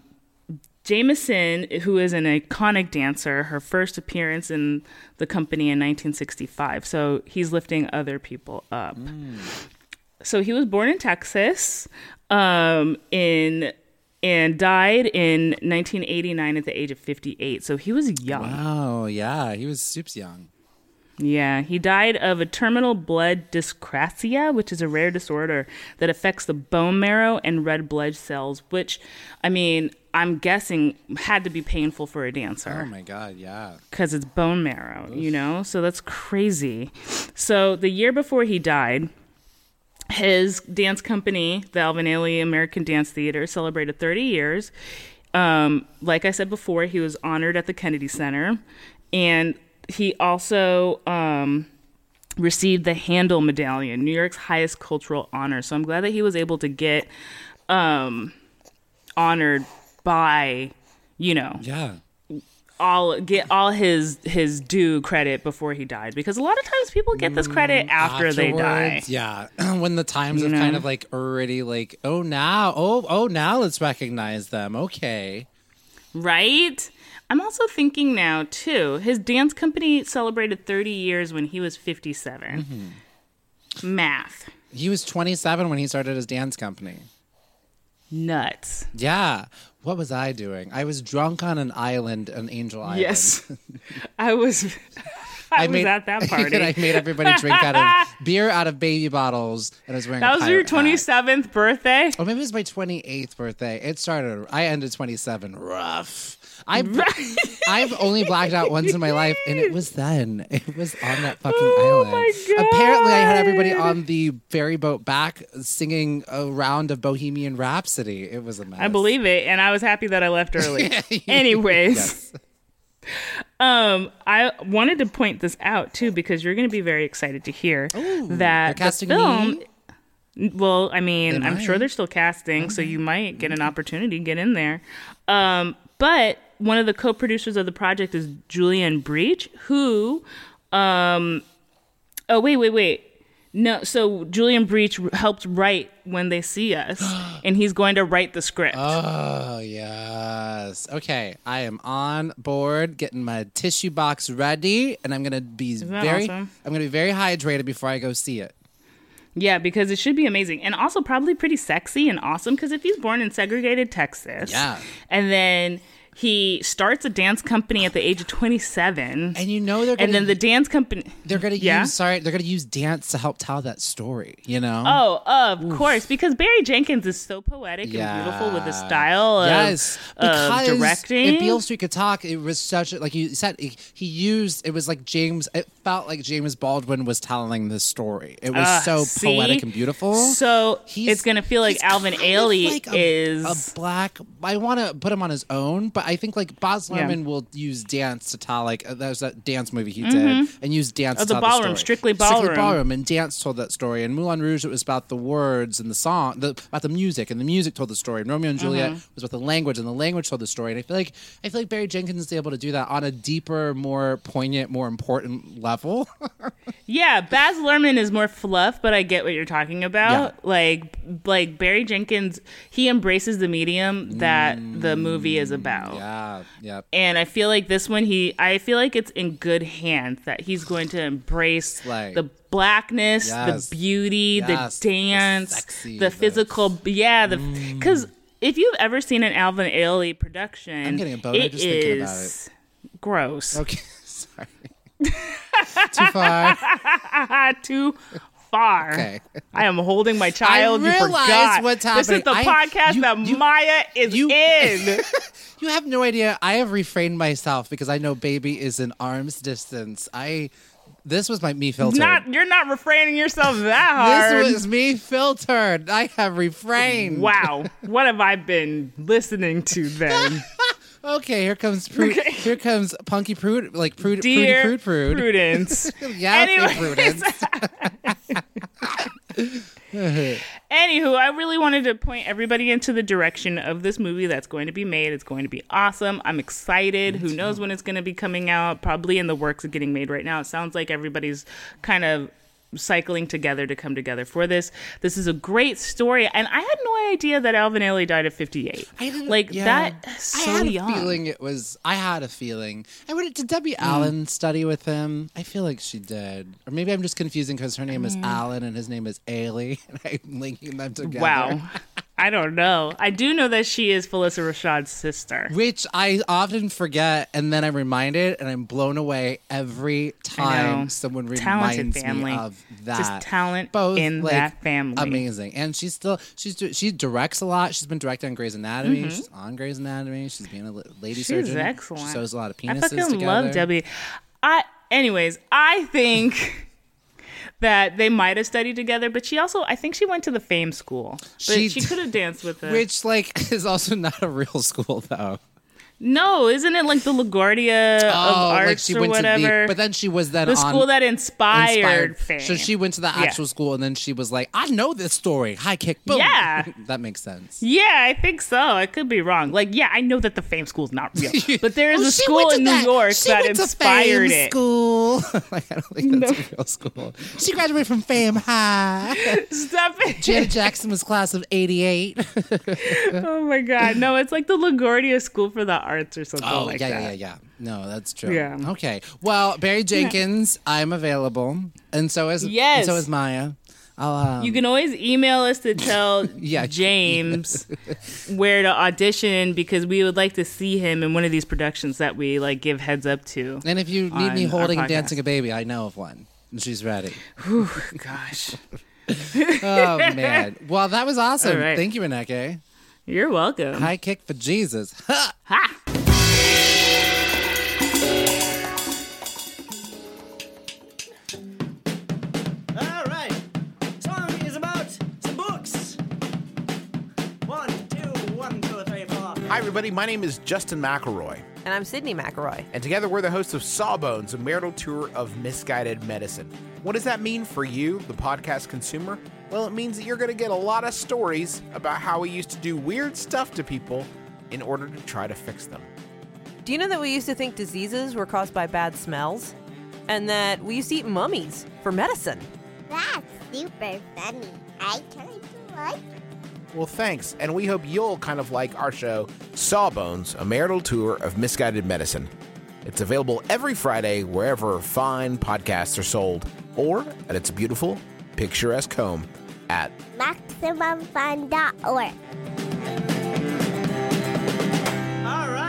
S2: Jameson, who is an iconic dancer, her first appearance in the company in nineteen sixty-five. So he's lifting other people up. So he was born in Texas um, in and died in nineteen eighty-nine at the age of fifty-eight. So he was young.
S3: Wow, yeah, he was super young.
S2: Yeah, he died of a terminal blood dyscrasia, which is a rare disorder that affects the bone marrow and red blood cells, which, I mean, I'm guessing had to be painful for a dancer.
S3: Oh my God, yeah.
S2: Because it's bone marrow, Oof. you know? So that's crazy. So the year before he died, his dance company, the Alvin Ailey American Dance Theater, celebrated thirty years. Um, like I said before, he was honored at the Kennedy Center. And he also um, received the Handel Medallion, New York's highest cultural honor. So I'm glad that he was able to get um, honored by, you know,
S3: yeah,
S2: all get all his his due credit before he died. Because a lot of times people get this credit after
S3: Afterwards,
S2: they die.
S3: Yeah, when the times
S2: You
S3: have
S2: know?
S3: kind of like already like, oh now, oh oh now let's recognize them. Okay,
S2: right. I'm also thinking now, too, his dance company celebrated thirty years when he was fifty-seven. Mm-hmm. Math.
S3: He was twenty-seven when he started his dance company.
S2: Nuts.
S3: Yeah. What was I doing? I was drunk on an island, an Angel Island.
S2: Yes. I was I, I was
S3: made,
S2: at that party.
S3: And I made everybody drink out of beer out of baby bottles, and I was wearing
S2: That
S3: a
S2: was your
S3: pirate
S2: twenty-seventh
S3: hat.
S2: birthday?
S3: Or maybe it was my twenty-eighth birthday. It started, I ended twenty-seven rough. I've, I've only blacked out once in my life, and it was then. It was on that fucking
S2: Oh
S3: island.
S2: my God.
S3: Apparently, I had everybody on the ferry boat back singing a round of Bohemian Rhapsody. It was a mess.
S2: I believe it, and I was happy that I left early. Anyways.
S3: Yes.
S2: Um, I wanted to point this out, too, because you're going to be very excited to hear
S3: Ooh,
S2: that
S3: they're
S2: the
S3: casting
S2: film...
S3: me?
S2: Well, I mean,
S3: They
S2: I'm
S3: might.
S2: sure they're still casting, so you might get an opportunity to get in there. Um, but one of the co-producers of the project is Julian Breach, who, um, oh, wait, wait, wait. No, so Julian Breach helped write When They See Us, and he's going to write the script.
S3: Oh, yes. Okay, I am on board, getting my tissue box ready, and I'm going to be
S2: that
S3: very
S2: awesome?
S3: I'm going to be very hydrated before I go see it.
S2: Yeah, because it should be amazing. And also probably pretty sexy and awesome, because if he's born in segregated Texas,
S3: Yeah.
S2: and then he starts a dance company at the age of twenty-seven,
S3: And you know they're going
S2: and then the dance company...
S3: they're going to
S2: Yeah?
S3: use sorry, they're going to use dance to help tell that story, you know?
S2: Oh, of course, because Barry Jenkins is so poetic
S3: Yeah.
S2: and beautiful with his style of,
S3: Yes,
S2: of
S3: because
S2: directing.
S3: if Beale Street could talk, it was such a, like you said, he, he used, it was like James, it felt like James Baldwin was telling this story. It was
S2: Uh,
S3: so
S2: see?
S3: poetic and beautiful.
S2: So
S3: He's-
S2: it's going to feel like
S3: he's
S2: Alvin
S3: kind of
S2: Ailey
S3: like a,
S2: is...
S3: a black. I want to put him on his own, but I think like Baz
S2: Yeah.
S3: Luhrmann will use dance to tell like uh, that was that dance movie he did, and use dance
S2: Oh,
S3: to
S2: the
S3: tell
S2: ballroom,
S3: the story.
S2: Strictly Ballroom.
S3: Strictly ballroom, and dance told that story. And Moulin Rouge, it was about the words and the song, the, about the music, and the music told the story. And Romeo and Juliet was about the language, and the language told the story. And I feel like I feel like Barry Jenkins is able to do that on a deeper, more poignant, more important level.
S2: Yeah, Baz Luhrmann is more fluff, but I get what you're talking about. Like, like Barry Jenkins, he embraces the medium that the movie is about.
S3: yeah, yeah.
S2: And I feel like this one, he, I feel like it's in good hands that he's going to embrace
S3: Slay.
S2: the blackness,
S3: Yes.
S2: the beauty,
S3: Yes.
S2: the dance,
S3: The sexy,
S2: the
S3: the-
S2: physical. Yeah, the because if you've ever seen an Alvin Ailey production,
S3: I'm getting a boner
S2: it
S3: just thinking about
S2: is gross.
S3: Okay, sorry. Too far.
S2: Too far.
S3: Okay.
S2: I am holding my child.
S3: I
S2: you
S3: realize
S2: forgot.
S3: what's
S2: This is
S3: happening.
S2: the
S3: I-
S2: podcast
S3: you-
S2: that
S3: you-
S2: Maya is
S3: you-
S2: in.
S3: You have no idea. I have refrained myself because I know baby is in arm's distance. I this was my me filtered.
S2: Not you're not refraining yourself that hard.
S3: This was me filtered. I have refrained.
S2: Wow. What have I been listening to then?
S3: Okay, here comes prude, here comes punky prude, like prude,
S2: Dear
S3: prudy prude prude.
S2: Prudence.
S3: Yeah, okay,
S2: Anyways.
S3: Prudence.
S2: Anywho, I really wanted to point everybody into the direction of this movie that's going to be made. It's going to be awesome. I'm excited. Who knows when it's going to be coming out? Probably in the works of getting made right now. It sounds like everybody's kind of cycling together to come together for this. This is a great story, and I had no idea that Alvin Ailey died at fifty-eight.
S3: I didn't
S2: like
S3: yeah.
S2: that. So
S3: I had
S2: young.
S3: a feeling it was. I had a feeling. I would. Did Debbie Allen study with him? I feel like she did, or maybe I'm just confusing because her name is Allen and his name is Ailey, and I'm linking them together.
S2: Wow. I don't know. I do know that she is Felissa Rashad's sister.
S3: Which I often forget, and then I'm reminded, and I'm blown away every time someone
S2: Talented
S3: reminds
S2: family.
S3: me of that.
S2: Just talent
S3: Both,
S2: in
S3: like,
S2: that family.
S3: Amazing. And she's still, she's she directs a lot. She's been directing on Grey's Anatomy.
S2: Mm-hmm.
S3: She's on Grey's Anatomy. She's being a lady
S2: She's
S3: surgeon.
S2: excellent.
S3: She sews a lot of
S2: I
S3: penises
S2: fucking
S3: together.
S2: love Debbie. I, anyways, I think that they might have studied together, but she also, I think she went to the Fame School. But
S3: She-
S2: she, could have danced with it.
S3: Which, like, is also not a real school, though.
S2: No, isn't it like the LaGuardia of Arts or whatever?
S3: To the, but then she was then
S2: the
S3: on
S2: school that inspired,
S3: inspired.
S2: Fame.
S3: So she went to the actual
S2: Yeah.
S3: school, and then she was like, "I know this story. High kick, boom."
S2: Yeah.
S3: That makes sense.
S2: Yeah, I think so. I could be wrong. Like, yeah, I know that the Fame School's not real, but there is
S3: Well,
S2: a
S3: she
S2: school
S3: went to
S2: in New
S3: that-
S2: York
S3: she
S2: that
S3: went to
S2: inspired
S3: Fame
S2: it.
S3: School. Like, I don't think that's a real school. She graduated from Fame High.
S2: Stop it.
S3: Janet Jackson was class of eighty-eight.
S2: Oh my God. No, it's like the LaGuardia School for the Arts or something
S3: Oh,
S2: like
S3: yeah,
S2: that.
S3: yeah, yeah, yeah. No, that's true.
S2: Yeah.
S3: Okay. Well, Barry Jenkins, I'm available, and so is
S2: Yes.
S3: and so is Maya. I'll, um,
S2: You can always email us to tell
S3: Yeah.
S2: James where to audition because we would like to see him in one of these productions that we like give heads up to.
S3: and if you need me
S2: on our
S3: holding and
S2: podcast.
S3: dancing a baby, I know of one. And she's ready.
S2: Whew, gosh.
S3: Oh, man. Well, that was awesome.
S2: All right.
S3: Thank you, Reneke.
S2: You're welcome.
S3: High kick for Jesus. Ha!
S2: Ha!
S9: All right. Song is about some books. One, two, one, two, three, four.
S10: Hi, everybody. My name is Justin McElroy.
S11: And I'm Sydney McElroy.
S10: And together we're the hosts of Sawbones, a marital tour of misguided medicine. What does that mean for you, the podcast consumer? Well, it means that you're going to get a lot of stories about how we used to do weird stuff to people in order to try to fix them.
S11: Do you know that we used to think diseases were caused by bad smells? And that we used to eat mummies for medicine?
S12: That's super funny. I kind of like.
S10: Well, thanks, and we hope you'll kind of like our show, Sawbones, a marital tour of misguided medicine. It's available every Friday wherever fine podcasts are sold, or at its beautiful, picturesque home at
S12: Maximum Fun dot org.
S9: All right.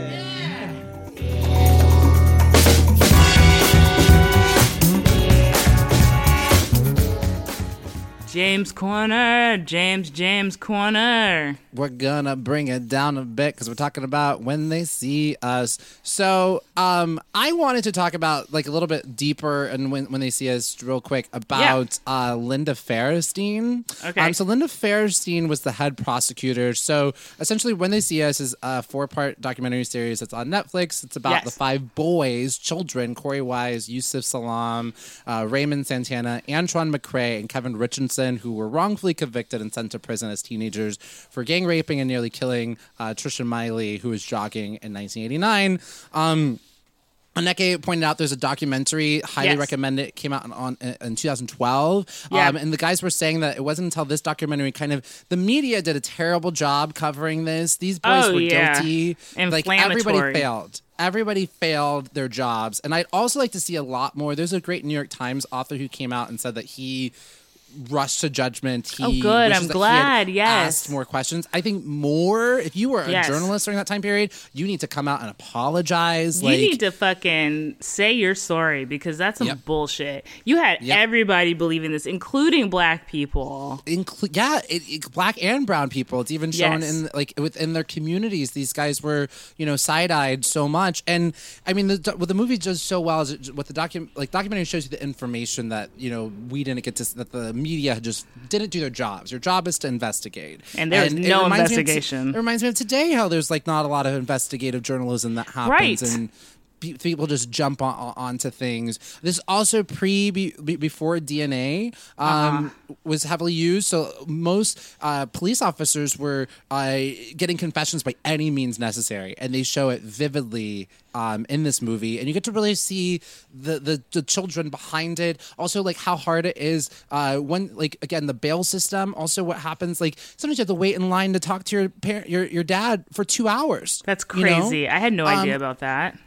S2: James Corner. James, James Corner.
S3: We're gonna bring it down a bit because we're talking about when they see us. So um, I wanted to talk about like a little bit deeper and when, when they see us real quick about yeah. uh, Linda Fairstein.
S2: Okay.
S3: Um, so Linda Fairstein was the head prosecutor. So essentially When They See Us is a four-part documentary series that's on Netflix. It's about
S2: Yes.
S3: the five boys, children, Corey Wise, Yusuf Salam, uh, Raymond Santana, Antoine McCrae, and Kevin Richardson, who were wrongfully convicted and sent to prison as teenagers for gang raping and nearly killing uh, Trisha Miley, who was jogging in nineteen eighty-nine. Um, Anneke pointed out there's a documentary, highly
S2: Yes.
S3: recommend it, came out in, on, in two thousand twelve.
S2: Yeah.
S3: Um, and the guys were saying that it wasn't until this documentary kind of, the media did a terrible job covering this. These boys
S2: Oh,
S3: were
S2: yeah.
S3: guilty. Like
S2: Inflammatory.
S3: everybody failed. Everybody failed their jobs. And I'd also like to see a lot more. There's a great New York Times author who came out and said that he rushed to judgment. He
S2: Oh, good.
S3: wishes
S2: I'm
S3: that
S2: glad.
S3: He had
S2: Yes.
S3: asked more questions. I think more. If you were a
S2: Yes.
S3: journalist during that time period, you need to come out and apologize.
S2: You
S3: like,
S2: need to fucking say you're sorry because that's some
S3: Yep.
S2: bullshit. You had
S3: Yep.
S2: everybody believing this, including black people.
S3: Inclu- yeah, it, it, black and brown people. It's even shown
S2: Yes.
S3: in like within their communities. These guys were, you know, side-eyed so much. And I mean, the, what the movie does so well is it, what the docu- like documentary shows you the information that you know we didn't get to, that the media just didn't do their jobs. Your job is to investigate,
S2: And there was
S3: it
S2: no
S3: reminds me of
S2: investigation.
S3: t- it reminds me of today how there's like not a lot of investigative journalism that happens,
S2: Right.
S3: and pe- people just jump on, onto things. This also pre be, be- before D N A um,
S2: Uh-huh.
S3: was heavily used. So most uh, police officers were uh, getting confessions by any means necessary, and they show it vividly um, in this movie. And you get to really see the, the the children behind it. Also, like how hard it is uh, when, like again, the bail system. Also, what happens? Like sometimes you have to wait in line to talk to your parent, your your dad for two hours.
S2: That's
S3: you know?
S2: crazy. I had no idea
S3: Um,
S2: about that.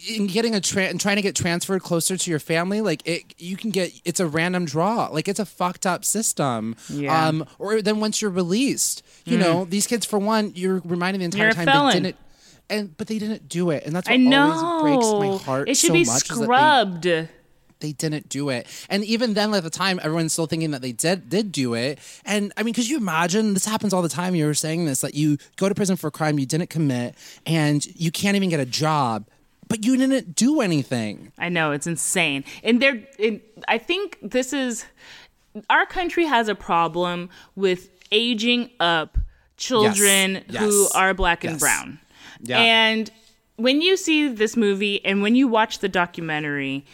S3: in getting a tra- and trying to get transferred closer to your family, like it, you can get it's a random draw. Like it's a fucked up system.
S2: Yeah.
S3: Um, or then once you're released, you
S2: Mm.
S3: know, these kids for one, you're reminding the entire
S2: You're a
S3: time
S2: felon.
S3: they didn't. And but they didn't do it, and that's what
S2: I know.
S3: always breaks my heart.
S2: It should
S3: so
S2: be
S3: much, is that they-
S2: scrubbed.
S3: They didn't do it. And even then, at the time, everyone's still thinking that they did did do it. And I mean, could you imagine? This happens all the time. You were saying this, that you go to prison for a crime you didn't commit, and you can't even get a job, but you didn't do anything.
S2: I know, it's insane. And they're, it, I think this is, our country has a problem with aging up children
S3: Yes.
S2: who
S3: Yes.
S2: are black and
S3: Yes.
S2: brown.
S3: Yeah.
S2: And when you see this movie and when you watch the documentary,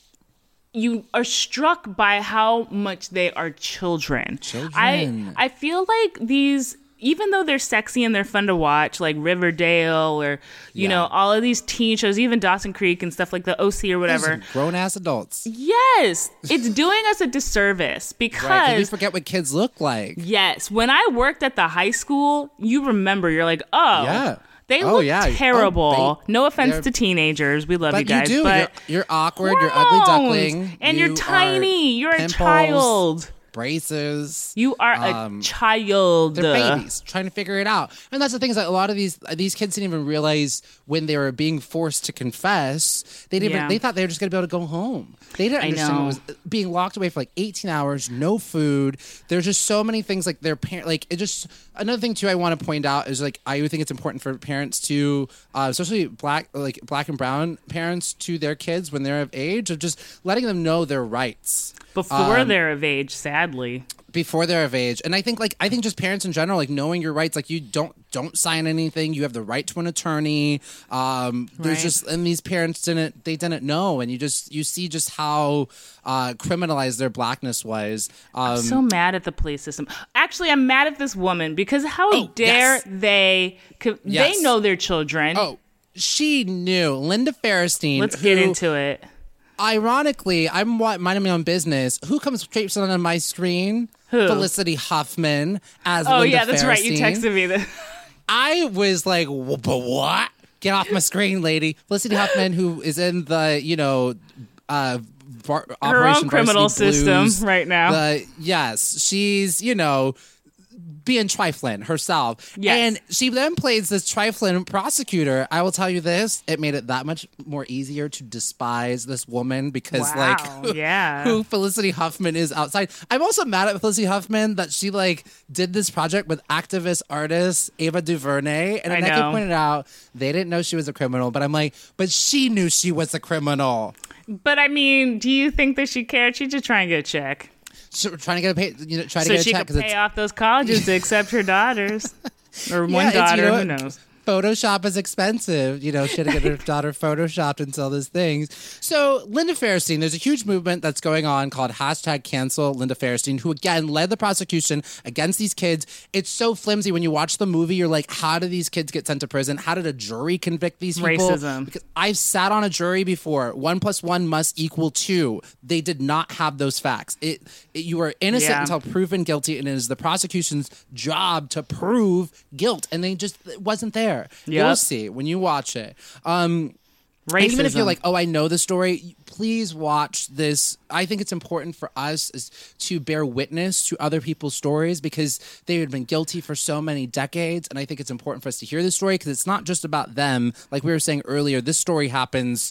S2: you are struck by how much they are children.
S3: Children.
S2: I I feel like these, even though they're sexy and they're fun to watch, like Riverdale or you
S3: Yeah.
S2: know all of these teen shows, even Dawson Creek and stuff like the O C or whatever.
S3: Grown ass adults.
S2: Yes, it's doing us a disservice because
S3: Right, 'cause we forget what kids look like.
S2: yes, when I worked at the high school, you remember you're like, oh,
S3: Yeah.
S2: they
S3: Oh,
S2: look
S3: yeah. Oh,
S2: terrible.
S3: they-
S2: no offense
S3: they're-
S2: to teenagers, we love
S3: But
S2: you guys,
S3: you do.
S2: but
S3: you're, you're awkward. You're ugly
S2: hormones.
S3: duckling.
S2: And
S3: you
S2: you're tiny.
S3: are
S2: You're a
S3: pimples,
S2: child.
S3: Braces.
S2: You are
S3: Um,
S2: a child.
S3: They're babies trying to figure it out. And that's the thing is that a lot of these these kids didn't even realize when they were being forced to confess. They didn't.
S2: Yeah.
S3: Even, they thought they were just going to be able to go home. They didn't
S2: I
S3: understand
S2: know.
S3: what was being locked away for like eighteen hours, no food. There's just so many things like their parent. Like it just another thing too. I want to point out is like I think it's important for parents to, uh, especially black like black and brown parents to their kids when they're of age, of just letting them know their rights
S2: Before
S3: Um,
S2: they're of age, sadly.
S3: before they're of age. And I think like I think just parents in general, like knowing your rights, like you don't don't sign anything. You have the right to an attorney. Um there's
S2: Right.
S3: just and these parents didn't they didn't know, and you just you see just how uh criminalized their blackness was. Um
S2: I'm so mad at the police system. Actually, I'm mad at this woman because how
S3: Oh,
S2: dare
S3: yes.
S2: they? co-
S3: Yes.
S2: They know their children.
S3: Oh, she knew. Linda Fairstein.
S2: Let's get
S3: who-
S2: into it.
S3: Ironically, I'm wa- minding my own business. Who comes traipsing on my screen?
S2: Who?
S3: Felicity Huffman as
S2: Oh
S3: Linda
S2: yeah, that's right. You
S3: Fairstein.
S2: texted me that.
S3: I was like, "Wh- but what? Get off my screen, lady. Felicity Huffman, who is in the, you know, uh, bar-
S2: Her
S3: Operation
S2: own criminal
S3: Varsity
S2: system
S3: Blues.
S2: right now.
S3: The, yes, she's, you know, being trifling herself.
S2: Yes.
S3: And she then plays this trifling prosecutor. I will tell you this, it made it that much more easier to despise this woman because,
S2: Wow,
S3: like, who,
S2: yeah.
S3: who Felicity Huffman is outside. I'm also mad at Felicity Huffman that she, like, did this project with activist artist Ava DuVernay. And
S2: I
S3: Anneke
S2: know.
S3: pointed out they didn't know she was a criminal, but I'm like, but she knew she was a criminal.
S2: But I mean, do you think that she cared? She just trying to get a check.
S3: So we're trying to get a pay, you know, try to
S2: so
S3: get a
S2: she
S3: check
S2: could
S3: because
S2: pay
S3: it's
S2: off those colleges to accept her daughters. Or
S3: Yeah,
S2: one
S3: it's, you
S2: daughter,
S3: know
S2: who
S3: what?
S2: knows?
S3: Photoshop is expensive. You know, she had to get her daughter photoshopped and all those things. So Linda Fairstein, there's a huge movement that's going on called hashtag cancel Linda Fairstein, who again led the prosecution against these kids. It's so flimsy. When you watch the movie, you're like, how do these kids get sent to prison? How did a jury convict these people?
S2: Racism.
S3: Because I've sat on a jury before. One plus one must equal two. They did not have those facts. It, it you are innocent
S2: Yeah.
S3: until proven guilty, and it is the prosecution's job to prove guilt, and they just it wasn't there. You'll
S2: Yep.
S3: see when you watch it. Um, and even if you're
S2: Racism.
S3: like, oh, I know the story, please watch this. I think it's important for us is to bear witness to other people's stories because they have been guilty for so many decades. And I think it's important for us to hear this story because it's not just about them. Like we were saying earlier, this story happens.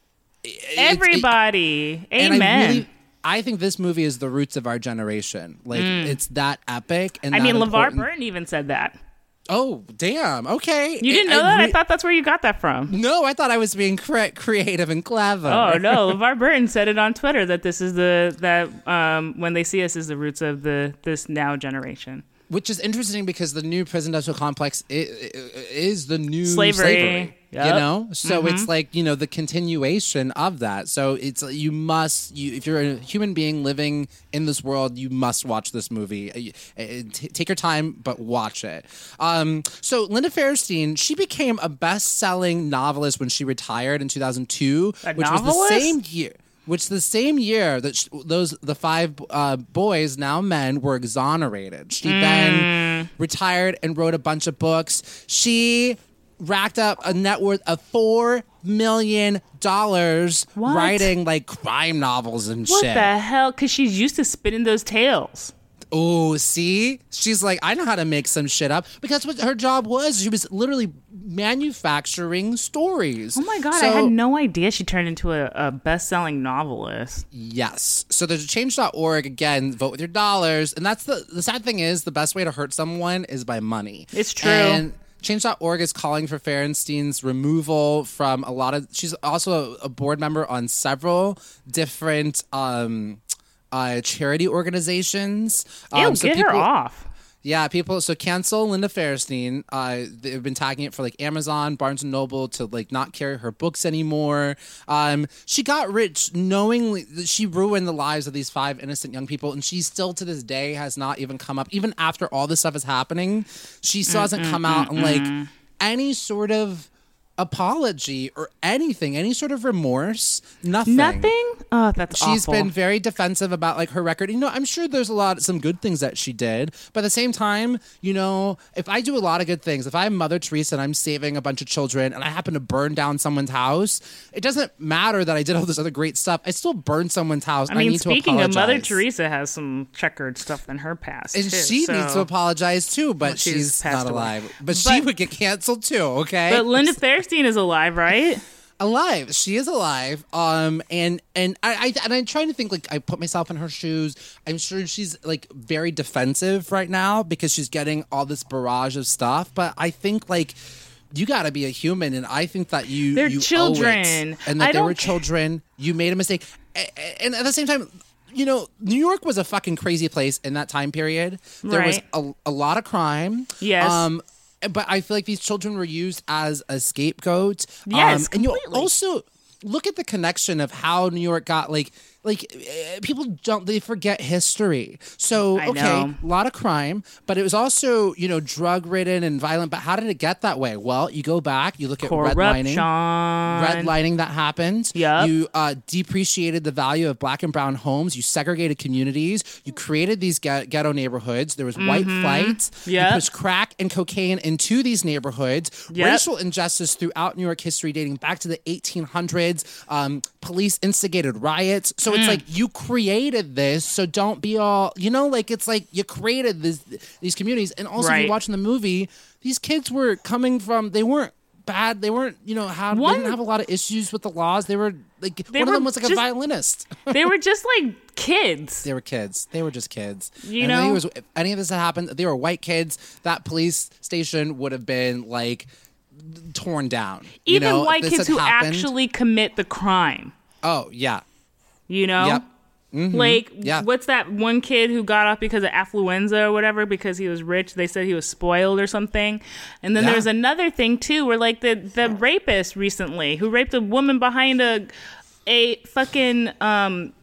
S3: it-
S2: Everybody.
S3: it- and
S2: Amen.
S3: I really, I think this movie is the roots of our generation. Like
S2: Mm.
S3: it's that epic. And
S2: I
S3: that
S2: mean, LeVar
S3: important.
S2: Burton even said that.
S3: Oh, damn. Okay.
S2: You didn't know
S3: I
S2: that? I
S3: re-
S2: thought that's where you got that from.
S3: No, I thought I was being cre- creative and clever.
S2: Oh no, LeVar Burton said it on Twitter that this is the that um, when they see us is the roots of the this now generation.
S3: Which is interesting because the new prison industrial complex is, is the new
S2: Slavery.
S3: slavery.
S2: Yep.
S3: You know, so
S2: Mhm.
S3: it's like you know the continuation of that. So it's you must you if you're a human being living in this world, you must watch this movie. Uh, uh, t- Take your time, but watch it. Um, so Linda Fairstein, she became a best-selling novelist when she retired in two thousand two,
S2: A
S3: which
S2: novelist?
S3: was the same year. Which the same year that sh- those the five uh, boys, now men, were exonerated. She then retired and wrote a bunch of books. She racked up a net worth of four million dollars
S2: What?
S3: writing like crime novels and
S2: What
S3: shit.
S2: the hell? Because she's used to spinning those tales.
S3: Oh, see? She's like, I know how to make some shit up because what her job was. She was literally manufacturing stories.
S2: Oh my God,
S3: So-
S2: I had no idea she turned into a, a best-selling novelist.
S3: Yes. So there's a change dot org. Again, vote with your dollars. And that's the, the sad thing is the best way to hurt someone is by money.
S2: It's true.
S3: And change dot org is calling for Ferenstein's removal from a lot of, she's also a, a board member on several different um, uh, charity organizations.
S2: Ew,
S3: Um, so
S2: get her
S3: people-
S2: off.
S3: Yeah, people. So cancel Linda Fairstein. Uh, they've been tagging it for like Amazon, Barnes and Noble to like not carry her books anymore. Um, she got rich knowingly. She ruined the lives of these five innocent young people, and she still to this day has not even come up. Even after all this stuff is happening, she still hasn't come out and like any sort of apology or anything, any sort of remorse. Nothing.
S2: Nothing? Oh, that's
S3: She's
S2: awful.
S3: been very defensive about like her record. You know, I'm sure there's a lot, some good things that she did, but at the same time, you know, if I do a lot of good things, if I'm Mother Teresa and I'm saving a bunch of children and I happen to burn down someone's house, it doesn't matter that I did all this other great stuff. I still burned someone's house.
S2: I mean,
S3: I need
S2: speaking
S3: to
S2: of Mother
S3: apologize.
S2: Teresa has some checkered stuff in her past,
S3: And
S2: too,
S3: she
S2: so-
S3: needs to apologize too, but
S2: Well, she's
S3: she's,
S2: passed
S3: not
S2: away.
S3: alive. But, she
S2: But-
S3: would get canceled too, okay?
S2: But Linda Fairstein is alive, right?
S3: Alive. She is alive. Um, and and I, I and I'm trying to think like I put myself in her shoes. I'm sure she's like very defensive right now because she's getting all this barrage of stuff. But I think like you got to be a human, and I think that you
S2: They're
S3: you owe it,
S2: children.
S3: and that
S2: I
S3: they
S2: don't
S3: were
S2: ca-
S3: children. You made a mistake, A- a- and at the same time. You know, New York was a fucking crazy place in that time period. There
S2: Right.
S3: was a, a lot of crime.
S2: Yes.
S3: Um, but I feel like these children were used as a scapegoat.
S2: Yes,
S3: um, and you
S2: completely.
S3: also look at the connection of how New York got like like eh, people don't they forget history. So
S2: I
S3: okay,
S2: know.
S3: a lot of crime, but it was also you know drug ridden and violent. But how did it get that way? Well, you go back, you look at redlining,
S2: Corruption.
S3: redlining that happened.
S2: Yep.
S3: You uh, depreciated the value of black and brown homes. You segregated communities. You created these get- ghetto neighborhoods. There was white
S2: Mhm.
S3: flight.
S2: Yep.
S3: You pushed crack and cocaine into these neighborhoods.
S2: Yep.
S3: Racial injustice throughout New York history dating back to the eighteen hundreds. Um, police instigated riots. So it's
S2: Mm.
S3: like you created this. So don't be all, you know, like it's like you created this, these communities. And also, if
S2: Right.
S3: you're watching the movie, these kids were coming from, they weren't bad. They weren't, you know, how,
S2: One-
S3: they didn't have a lot of issues with the laws. They were like,
S2: They
S3: one
S2: were
S3: of them was like a
S2: just-
S3: violinist.
S2: They were just like kids.
S3: They were kids. They were just kids.
S2: You
S3: and I think
S2: know?
S3: it was, if any of this had happened, they were white kids. That police station would have been like torn down. you
S2: Even
S3: know, if
S2: white
S3: this
S2: kids
S3: had
S2: who
S3: happened-
S2: actually commit the crime.
S3: Oh yeah.
S2: You know?
S3: Yep. Mhm.
S2: Like,
S3: Yeah.
S2: what's that one kid who got off because of affluenza or whatever because he was rich? They said he was spoiled or something. And then
S3: Yeah.
S2: there was another thing, too, where, like, the, the rapist recently who raped a woman behind a a fucking um,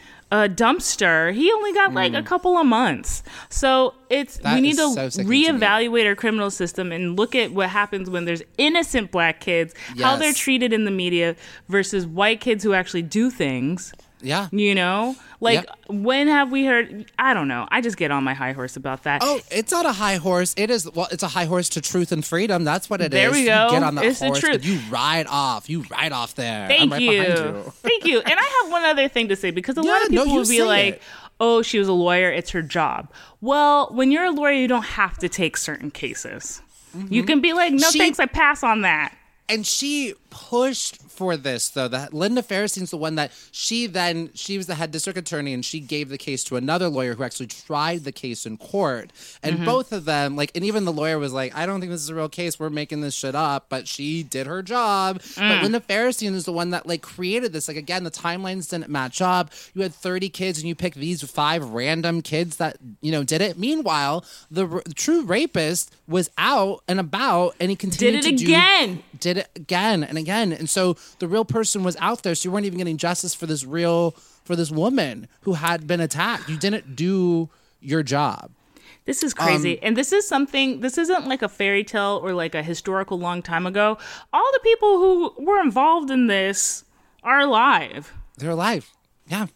S2: a dumpster, he only got, like, a couple of months. So it's
S3: That
S2: we need
S3: is
S2: to
S3: so sickening to me.
S2: reevaluate our criminal system and look at what happens when there's innocent black kids, how
S3: Yes.
S2: they're treated in the media versus white kids who actually do things.
S3: Yeah.
S2: You know? Like,
S3: Yep.
S2: when have we heard? I don't know. I just get on my high horse about that.
S3: Oh, it's not a high horse. It is, well, it's a high horse to truth and freedom. That's what it is.
S2: There we go.
S3: You get on that
S2: It's the
S3: horse
S2: truth.
S3: and you ride off. You ride off there.
S2: Thank
S3: I'm right
S2: you.
S3: behind you.
S2: Thank you. And I have one other thing to say because a lot
S3: Yeah,
S2: of
S3: no,
S2: people
S3: you
S2: will be
S3: say
S2: like,
S3: it.
S2: oh, she was a lawyer. It's her job. Well, when you're a lawyer, you don't have to take certain cases. You can be like, no
S3: She-
S2: thanks, I pass on that.
S3: And she pushed for this, though. That Linda Fairstein's the one that she then, she was the head district attorney, and she gave the case to another lawyer who actually tried the case in court. And
S2: Mhm.
S3: both of them, like, and even the lawyer was like, I don't think this is a real case. We're making this shit up. But she did her job. But
S2: Mm.
S3: Linda Fairstein is the one that, like, created this. Like, again, the timelines didn't match up. You had thirty kids, and you picked these five random kids that, you know, did it. Meanwhile, the r- true rapist was out and about, and he continued
S2: Did it
S3: to
S2: again.
S3: do did it again and again. And so the real person was out there. So you weren't even getting justice for this real, for this woman who had been attacked. You didn't do your job.
S2: This is crazy.
S3: Um,
S2: and this is something, this isn't like a fairy tale or like a historical long time ago. All the people who were involved in this are alive.
S3: They're alive. Yeah.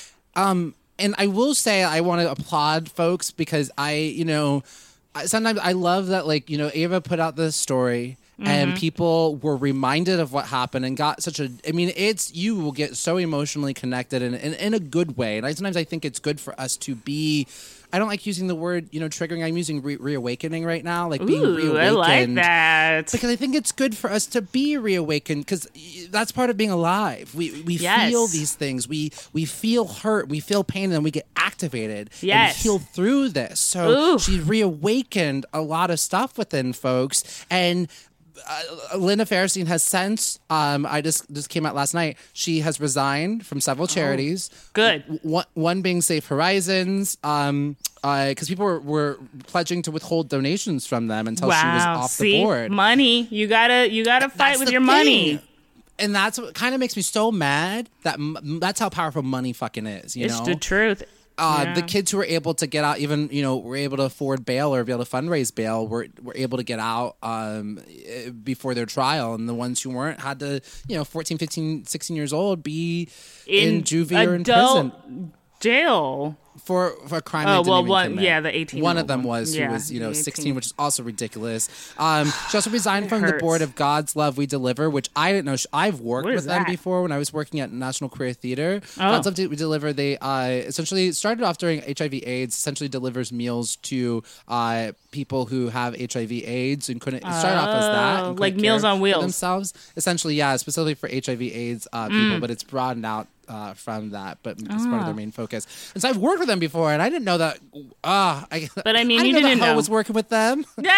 S3: Um, and I will say I want to applaud folks because I, you know, I, sometimes I love that, like, you know, Ava put out this story and people were reminded of what happened and got such a. I mean, it's you will get so emotionally connected in in, in a good way. And I, sometimes I think it's good for us to be. I don't like using the word, you know, triggering. I'm using re- reawakening right now, like being
S2: Ooh,
S3: reawakened.
S2: I like that.
S3: Because I think it's good for us to be reawakened because that's part of being alive. We we
S2: Yes.
S3: feel these things. We we feel hurt. We feel pain, and then we get activated.
S2: Yes.
S3: And we heal through this. So
S2: Ooh.
S3: she reawakened a lot of stuff within folks. And Uh, Linda Fairstein has since, um, I just just came out last night, she has resigned from several charities.
S2: Good.
S3: W- One, one being Safe Horizons, um, because people were, were pledging to withhold donations from them until
S2: wow.
S3: she was off
S2: See?
S3: the board.
S2: Money. You gotta you gotta fight
S3: That's
S2: with
S3: the
S2: your
S3: thing.
S2: money.
S3: And that's what kind of makes me so mad that m- that's how powerful money fucking is. You
S2: It's
S3: know?
S2: the truth.
S3: Uh,
S2: Yeah.
S3: The kids who were able to get out, even, you know, were able to afford bail or be able to fundraise bail, were, were able to get out um, eh, before their trial. And the ones who weren't had to, you know, fourteen, fifteen, sixteen years old be in, in juvie or in prison.
S2: Jail.
S3: For, for a crime
S2: Oh,
S3: they didn't
S2: well,
S3: even
S2: one-
S3: commit.
S2: yeah, the eighteen-year-old
S3: One of them
S2: one.
S3: was
S2: Yeah,
S3: who was, you know,
S2: the
S3: sixteen,
S2: eighteen.
S3: which is also ridiculous. Um, she also resigned from the
S2: hurts.
S3: board of God's Love We Deliver, which I didn't know. She, I've worked
S2: What
S3: with
S2: is
S3: them
S2: that?
S3: before when I was working at National Queer Theater.
S2: Oh.
S3: God's Love We Deliver, they uh, essentially started off during H I V AIDS, essentially delivers meals to uh, people who have H I V AIDS and couldn't, it started off as that.
S2: Oh,
S3: and
S2: like
S3: couldn't
S2: Meals
S3: care
S2: on
S3: for
S2: Wheels.
S3: Themselves. Essentially, yeah, specifically for H I V AIDS uh, people,
S2: Mm.
S3: but it's broadened out uh, from that, but it's part of
S2: Ah.
S3: their main focus. And so I've worked with them before, and I didn't know that. Uh, I,
S2: But I mean,
S3: I
S2: you
S3: didn't know
S2: didn't
S3: that Ho
S2: know.
S3: was working with them.
S2: Yeah.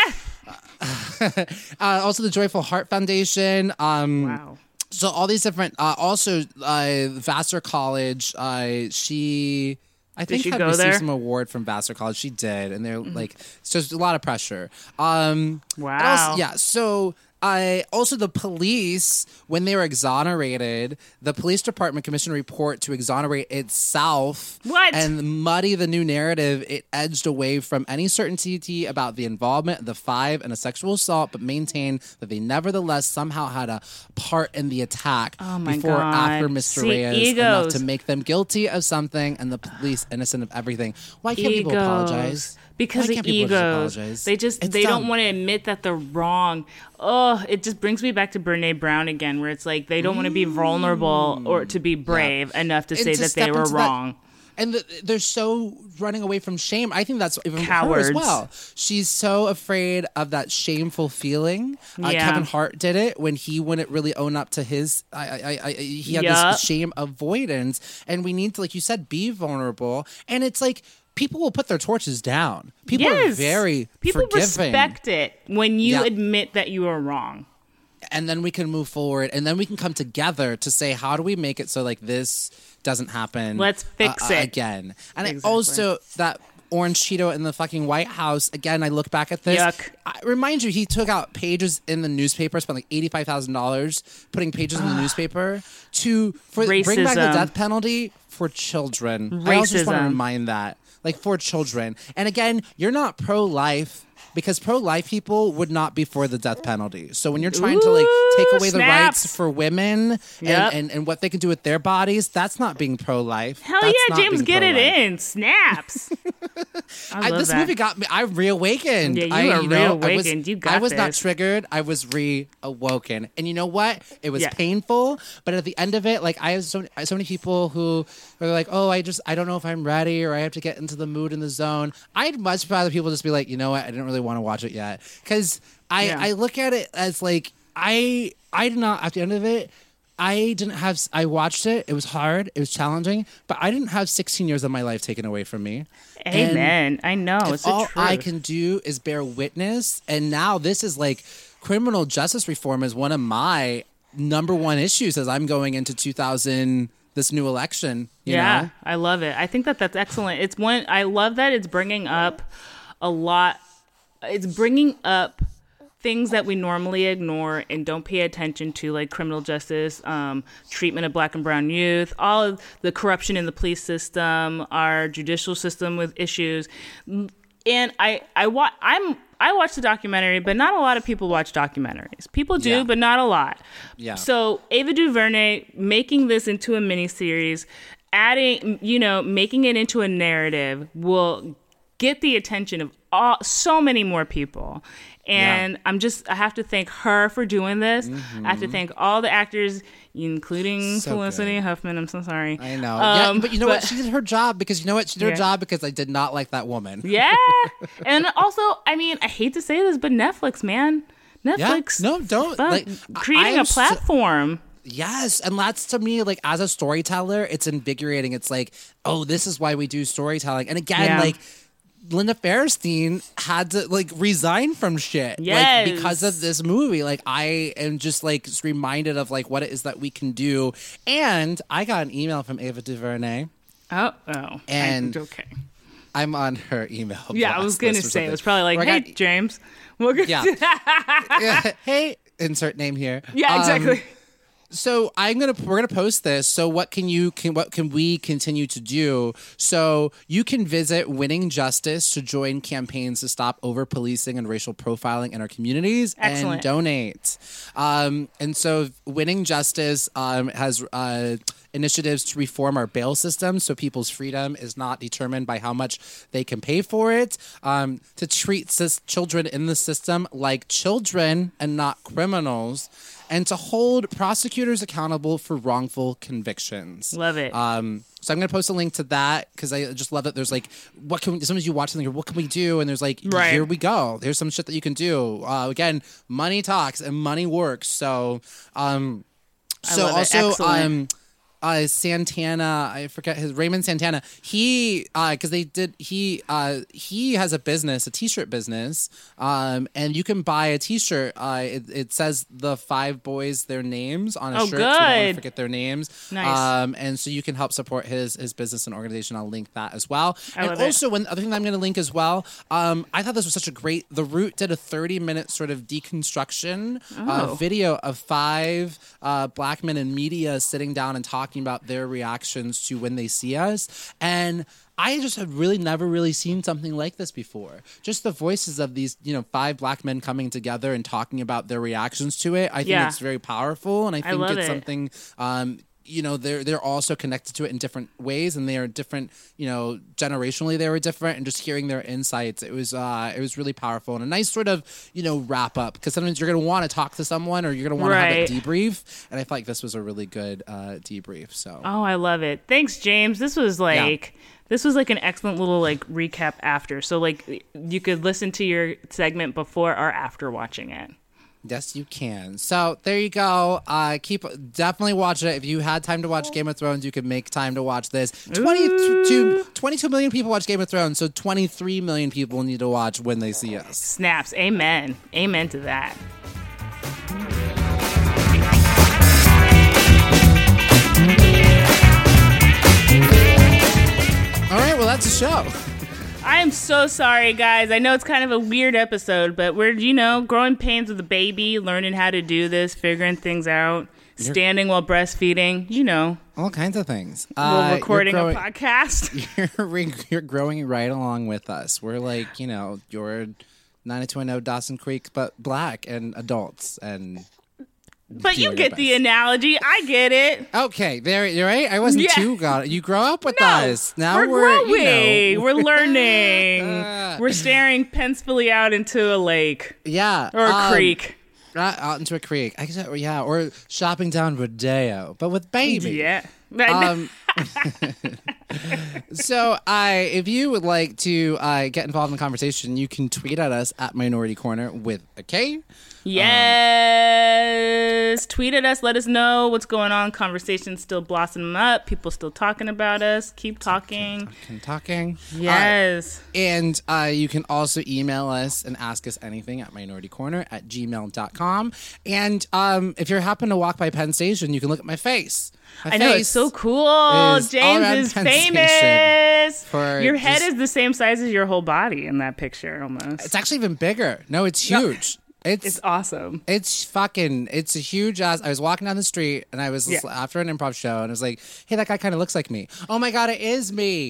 S3: uh, also, the Joyful Heart Foundation. Um,
S2: wow.
S3: So all these different. Uh, also, uh, Vassar College. Uh, she. I
S2: Did
S3: think
S2: she
S3: had
S2: go
S3: received
S2: there?
S3: some award from Vassar College. She did, and they're like, it's just a lot of pressure. Um,
S2: Wow.
S3: and also- yeah. So. I also the police, when they were exonerated, the police department commissioned a report to exonerate itself.
S2: What?
S3: And muddy the new narrative. It edged away from any certainty about the involvement of the five in a sexual assault, but maintained that they nevertheless somehow had a part in the attack
S2: Oh my
S3: before or
S2: God.
S3: after Mister
S2: See,
S3: Reyes, enough
S2: egos.
S3: to make them guilty of something and the police innocent of everything. Why can't people
S2: Egos.
S3: apologize?
S2: Because
S3: Why
S2: of
S3: can't people just
S2: egos.
S3: apologize?
S2: They just
S3: It's
S2: they
S3: dumb.
S2: don't want to admit that they're wrong. Oh, it just brings me back to Brene Brown again, where it's like they don't want to be vulnerable or to be brave enough to
S3: And
S2: say
S3: to
S2: that they
S3: step
S2: were
S3: into that-
S2: wrong.
S3: And the, they're so running away from shame. I think that's even
S2: Cowards.
S3: her as well. She's so afraid of that shameful feeling. Uh,
S2: Yeah.
S3: Kevin Hart did it when he wouldn't really own up to his. I, I, I, he had
S2: Yup.
S3: this shame avoidance, and we need to, like you said, be vulnerable. And it's like people will put their torches down. People
S2: yes.
S3: are very
S2: People
S3: forgiving.
S2: respect it when you
S3: Yeah.
S2: admit that you are wrong.
S3: And then we can move forward, and then we can come together to say, how do we make it so like this doesn't happen?
S2: Let's fix
S3: uh, uh,
S2: it.
S3: again. And I
S2: Exactly.
S3: also that orange Cheeto in the fucking White House. Again, I look back at this.
S2: Yuck.
S3: I remind you, he took out pages in the newspaper, spent like eighty-five thousand dollars putting pages in the newspaper to for bring back the
S2: Racism.
S3: death penalty for children. I also just want to
S2: Racism.
S3: remind that, like for children. And again, you're not pro-life. Because pro-life people would not be for the death penalty. So when you're trying to like take away the
S2: snaps.
S3: rights for women and,
S2: Yep.
S3: and, and what they can do with their bodies, that's not being pro-life.
S2: Hell
S3: That's
S2: yeah,
S3: not
S2: James,
S3: being
S2: get it
S3: pro-life.
S2: in. Snaps. I
S3: I,
S2: love
S3: this
S2: that.
S3: movie got me. I reawakened.
S2: Yeah, you
S3: I,
S2: are
S3: know, I was,
S2: reawakened. You got
S3: I was not
S2: this.
S3: triggered. I was reawoken. And you know what? It was
S2: Yeah.
S3: painful. But at the end of it, like I have so, so many people who are like, "Oh, I just I don't know if I'm ready, or I have to get into the mood and the zone." I'd much rather people just be like, "You know what? I didn't really want to watch it yet," because I
S2: Yeah.
S3: I look at it as like I I did not at the end of it. I didn't have. I watched it. It was hard. It was challenging. But I didn't have sixteen years of my life taken away from me. And
S2: Amen. I know.
S3: if
S2: It's the
S3: all
S2: truth.
S3: I can do is bear witness, and now this is like criminal justice reform is one of my number one issues as I'm going into two thousand. This new election. You
S2: yeah,
S3: know?
S2: I love it. I think that that's excellent. It's one. I love that it's bringing up a lot. It's bringing up things that we normally ignore and don't pay attention to, like criminal justice, um, treatment of Black and brown youth, all of the corruption in the police system, our judicial system with issues. And I, I wa- I'm, I watched the documentary, but not a lot of people watch documentaries. People do,
S3: Yeah.
S2: but not a lot.
S3: Yeah.
S2: So Ava DuVernay making this into a miniseries, adding, you know, making it into a narrative will get the attention of all, so many more people. And
S3: Yeah.
S2: I'm just, I have to thank her for doing this. I have to thank all the actors, including
S3: So
S2: Felicity Huffman. I'm so sorry.
S3: I know.
S2: Um,
S3: yeah, but you know what? She did her job because you know what? She did
S2: Yeah.
S3: her job because I did not like that woman.
S2: Yeah. And also, I mean, I hate to say this, but Netflix, man. Netflix.
S3: No, don't.
S2: fuck,
S3: Like,
S2: creating
S3: I am
S2: a platform.
S3: So, yes. And that's to me, like, as a storyteller, it's invigorating. It's like, oh, this is why we do storytelling. And again,
S2: Yeah.
S3: like, Linda Fairstein had to like resign from shit
S2: Yes.
S3: like because of this movie. Like I am just like just reminded of like what it is that we can do. And I got an email from Ava DuVernay.
S2: Oh, oh.
S3: And
S2: I, okay.
S3: I'm on her email.
S2: Yeah, I was
S3: blast
S2: going to
S3: list or
S2: say, it
S3: something.
S2: was probably like,
S3: Or I
S2: hey,
S3: got-
S2: James. We're gonna
S3: Yeah. Yeah. Hey, insert name here.
S2: Yeah,
S3: Um,
S2: exactly.
S3: So I'm gonna we're gonna post this. So what can you can what can we continue to do? So you can visit Winning Justice to join campaigns to stop over policing and racial profiling in our communities
S2: Excellent.
S3: and donate. Um, and so Winning Justice um, has uh, initiatives to reform our bail system so people's freedom is not determined by how much they can pay for it. Um, to treat cis- children in the system like children and not criminals. And to hold prosecutors accountable for wrongful convictions.
S2: Love it.
S3: Um, so I'm going to post a link to that because I just love that there's like, what can we, sometimes you watch something, what can we do? And there's like,
S2: Right.
S3: here we go. There's some shit that you can do. Uh, again, money talks and money works. So, um,
S2: I
S3: so
S2: love it.
S3: also,
S2: Excellent.
S3: um, uh, Santana, I forget his Raymond Santana. He, uh, because they did, he, uh, he has a business, a T-shirt business, um, and you can buy a T-shirt. Uh, it, it says the five boys their names on a
S2: Oh,
S3: shirt. So you don't want to
S2: good.
S3: forget their names.
S2: Nice.
S3: Um, and so you can help support his his business and organization. I'll link that as well.
S2: I
S3: and
S2: love it.
S3: also, one other thing that I'm going to link as well. Um, I thought this was such a great. The Root did a thirty minute sort of deconstruction uh,
S2: Oh.
S3: video of five uh, black men in media sitting down and talking about their reactions to when they see us. And I just have really never really seen something like this before. Just the voices of these, you know, five black men coming together and talking about their reactions to it. I think
S2: Yeah.
S3: it's very powerful, and I
S2: I
S3: think
S2: love
S3: it's
S2: it.
S3: something. Um, you know, they're they're also connected to it in different ways, and they are different. You know, generationally they were different, and just hearing their insights, it was uh, it was really powerful and a nice sort of you know wrap up because sometimes you're gonna want to talk to someone or you're gonna want
S2: Right.
S3: to have a debrief, and I feel like this was a really good uh, debrief. So.
S2: Oh, I love it. Thanks, James. This was like this was like an excellent little like recap after. So like you could listen to your segment before or after watching it.
S3: Yes, you can. So there you go. Uh, keep definitely watch it. If you had time to watch Game of Thrones, you could make time to watch this. twenty-two, twenty-two million people watch Game of Thrones, so twenty-three million people need to watch When They See Us.
S2: Snaps. Amen. Amen to that.
S3: All right, well, that's a show.
S2: I am so sorry, guys. I know it's kind of a weird episode, but we're, you know, growing pains with a baby, learning how to do this, figuring things out,
S3: You're-
S2: standing while breastfeeding, you know,
S3: All kinds of things.
S2: while
S3: Uh, you're
S2: recording
S3: growing-
S2: a podcast.
S3: You're, re- you're growing right along with us. We're like, you know, you're ninety-two point oh Dawson Creek, but black and adults. And
S2: But you
S3: doing
S2: get
S3: our
S2: the analogy. I get it.
S3: Okay, there, you're right. I wasn't
S2: Yeah.
S3: too got it. You grow up with
S2: No,
S3: us. Now
S2: we're,
S3: we're,
S2: growing.
S3: you know,
S2: We're learning. We're staring pensively out into a lake
S3: yeah,
S2: or a
S3: um,
S2: creek.
S3: Right out into a creek. I guess, yeah, or shopping down Rodeo, but with baby.
S2: Yeah.
S3: Um, so, I, if you would like to uh, get involved in the conversation, you can tweet at us at Minority Corner with a K.
S2: Yes. Tweet at us. Let us know what's going on. Conversation's still blossoming up. People still talking about us. Keep talking.
S3: Talking, talking.
S2: Yes.
S3: Uh, and uh, you can also email us and ask us anything at minoritycorner at gmail dot com. And um, if you happen to walk by Penn Station, you can look at my face. My
S2: I know, it's
S3: face
S2: so cool.
S3: is all
S2: James
S3: around
S2: is
S3: Penn Station
S2: famous.
S3: for
S2: Your head
S3: just-
S2: is the same size as your whole body in that picture almost.
S3: It's actually even bigger. No, it's
S2: No.
S3: huge. It's
S2: It's awesome.
S3: It's fucking. It's a huge ass. I was walking down the street and I was
S2: Yeah.
S3: after an improv show and I was like, "Hey, that guy kind of looks like me." Oh my god, it is me.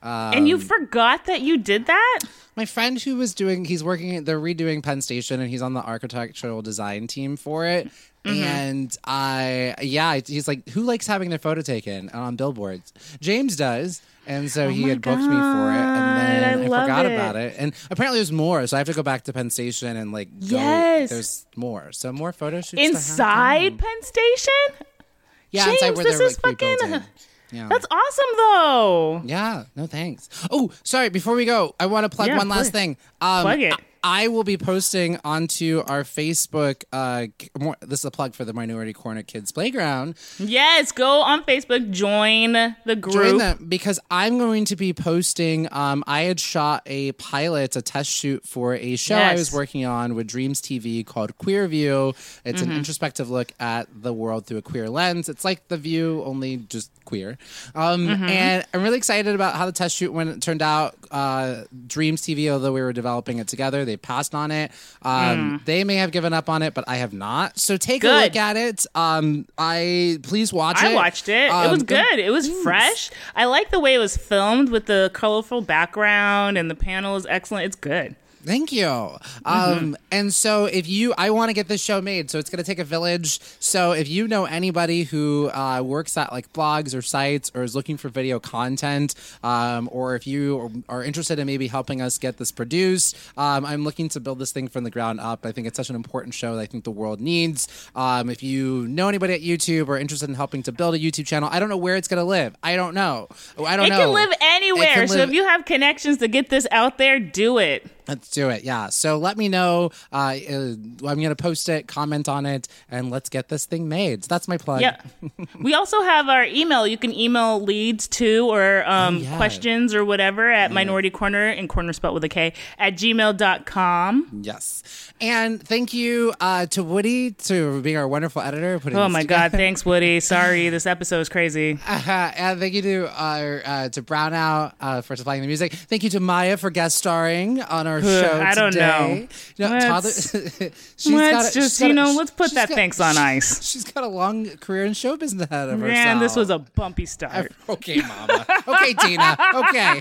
S3: Um,
S2: and you forgot that you did that?
S3: My friend who was doing, he's working, they're redoing Penn Station, and he's on the architectural design team for it. Mm-hmm. And I, yeah, he's like, who likes having their photo taken on billboards? James does. And so
S2: oh
S3: he had booked
S2: God.
S3: me for it, and then
S2: I,
S3: I,
S2: love
S3: forgot
S2: it.
S3: about it. And apparently there's more, so I have to go back to Penn Station and like, go,
S2: yes,
S3: there's more. So more photo shoots
S2: inside Penn Station.
S3: Yeah,
S2: James,
S3: inside where
S2: this
S3: they're
S2: is
S3: like
S2: fucking.
S3: rebuilding. Yeah.
S2: That's awesome, though.
S3: Yeah, no thanks. Oh, sorry. Before we go, I want to plug
S2: Yeah,
S3: one last
S2: please.
S3: thing. Um,
S2: Plug it.
S3: I, I will be posting onto our Facebook. Uh, more, this is a plug for the Minority Corner Kids Playground.
S2: Yes, go on Facebook, join the group.
S3: Join them because I'm going to be posting. Um, I had shot a pilot, a test shoot for a show
S2: Yes.
S3: I was working on with Dreams T V called Queer View. It's
S2: Mm-hmm.
S3: an introspective look at the world through a queer lens. It's like The View, only just queer. Um,
S2: Mm-hmm.
S3: And I'm really excited about how the test shoot when it turned out. Uh, Dreams T V, although we were developing it together, they passed on it. Um,
S2: Mm.
S3: They may have given up on it, but I have not. So take a
S2: Good.
S3: look at it. Um, I please watch it.
S2: I watched it. it
S3: Um,
S2: was
S3: go-
S2: good. It was fresh. I like the way it was filmed with the colorful background, and the panel is excellent. It's good.
S3: Thank you. Um,
S2: Mm-hmm.
S3: And so if you, I want to get this show made, so it's going to take a village. So if you know anybody who uh, works at like blogs or sites or is looking for video content, um, or if you are interested in maybe helping us get this produced, um, I'm looking to build this thing from the ground up. I think it's such an important show that I think the world needs. Um, if you know anybody at YouTube or interested in helping to build a YouTube channel, I don't know where it's going to live. I don't know. I don't
S2: it
S3: know.
S2: can live anywhere.
S3: can
S2: So
S3: live-
S2: if you have connections to get this out there, do it.
S3: Let's do it. Yeah. So let me know. Uh, uh, I'm going to post it, comment on it, and let's get this thing made. So that's my plug.
S2: Yeah. We also have our email. You can email leads to or um,
S3: Oh, yeah.
S2: questions or whatever at Minority Corner, and corner spelled with a K, at gmail dot com.
S3: Yes. And thank you uh, to Woody to being our wonderful editor. Putting
S2: Oh
S3: this
S2: my
S3: together.
S2: God. Thanks, Woody. Sorry. This episode is crazy.
S3: Uh, and thank you to uh, uh, to Brownout uh, for supplying the music. Thank you to Maya for guest starring on our show
S2: I don't
S3: today.
S2: know.
S3: You know,
S2: Let's-
S3: toddler- she's
S2: Let's
S3: got a-
S2: just,
S3: she's got
S2: you
S3: a-
S2: know, let's put
S3: she's
S2: that
S3: got-
S2: thanks on ice.
S3: She's got a long career in show business ahead of herself.
S2: Man, this was a bumpy start.
S3: Okay, Mama. Okay, Tina. Okay.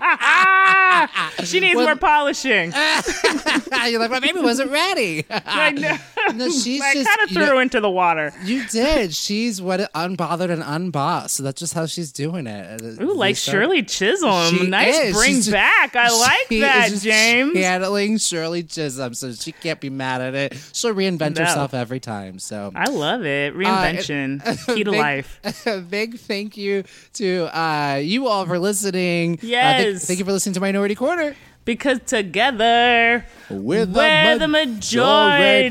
S2: She needs
S3: Well-
S2: more polishing.
S3: You're like, well, maybe it wasn't ready.
S2: I know.
S3: No, she's
S2: I
S3: just,
S2: kind of
S3: you
S2: threw
S3: know-
S2: her into the water.
S3: You did. She's what unbothered and unbossed. So that's just how she's doing it.
S2: Ooh, like
S3: So-
S2: Shirley Chisholm.
S3: She
S2: Nice
S3: is.
S2: bring
S3: She's just-
S2: back. I like
S3: she
S2: that,
S3: is just
S2: James.
S3: Channeling Shirley Chisholm, so she can't be mad at it. She'll reinvent
S2: No.
S3: herself every time. So
S2: I love it. Reinvention.
S3: Uh,
S2: Key to
S3: big-
S2: life.
S3: A big thank you to uh, you all for listening. Uh, thank-
S2: Yes.
S3: thank you for listening to Minority Corner.
S2: Because together
S3: We're the
S2: we're the
S3: majority.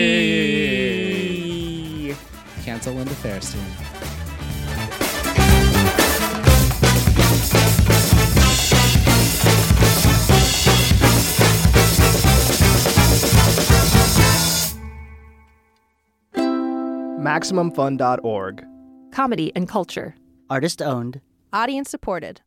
S2: majority.
S3: Cancel Linda Fairstein.
S13: Maximum Fun dot org.
S14: Comedy and culture.
S5: Artist owned.
S14: Audience supported.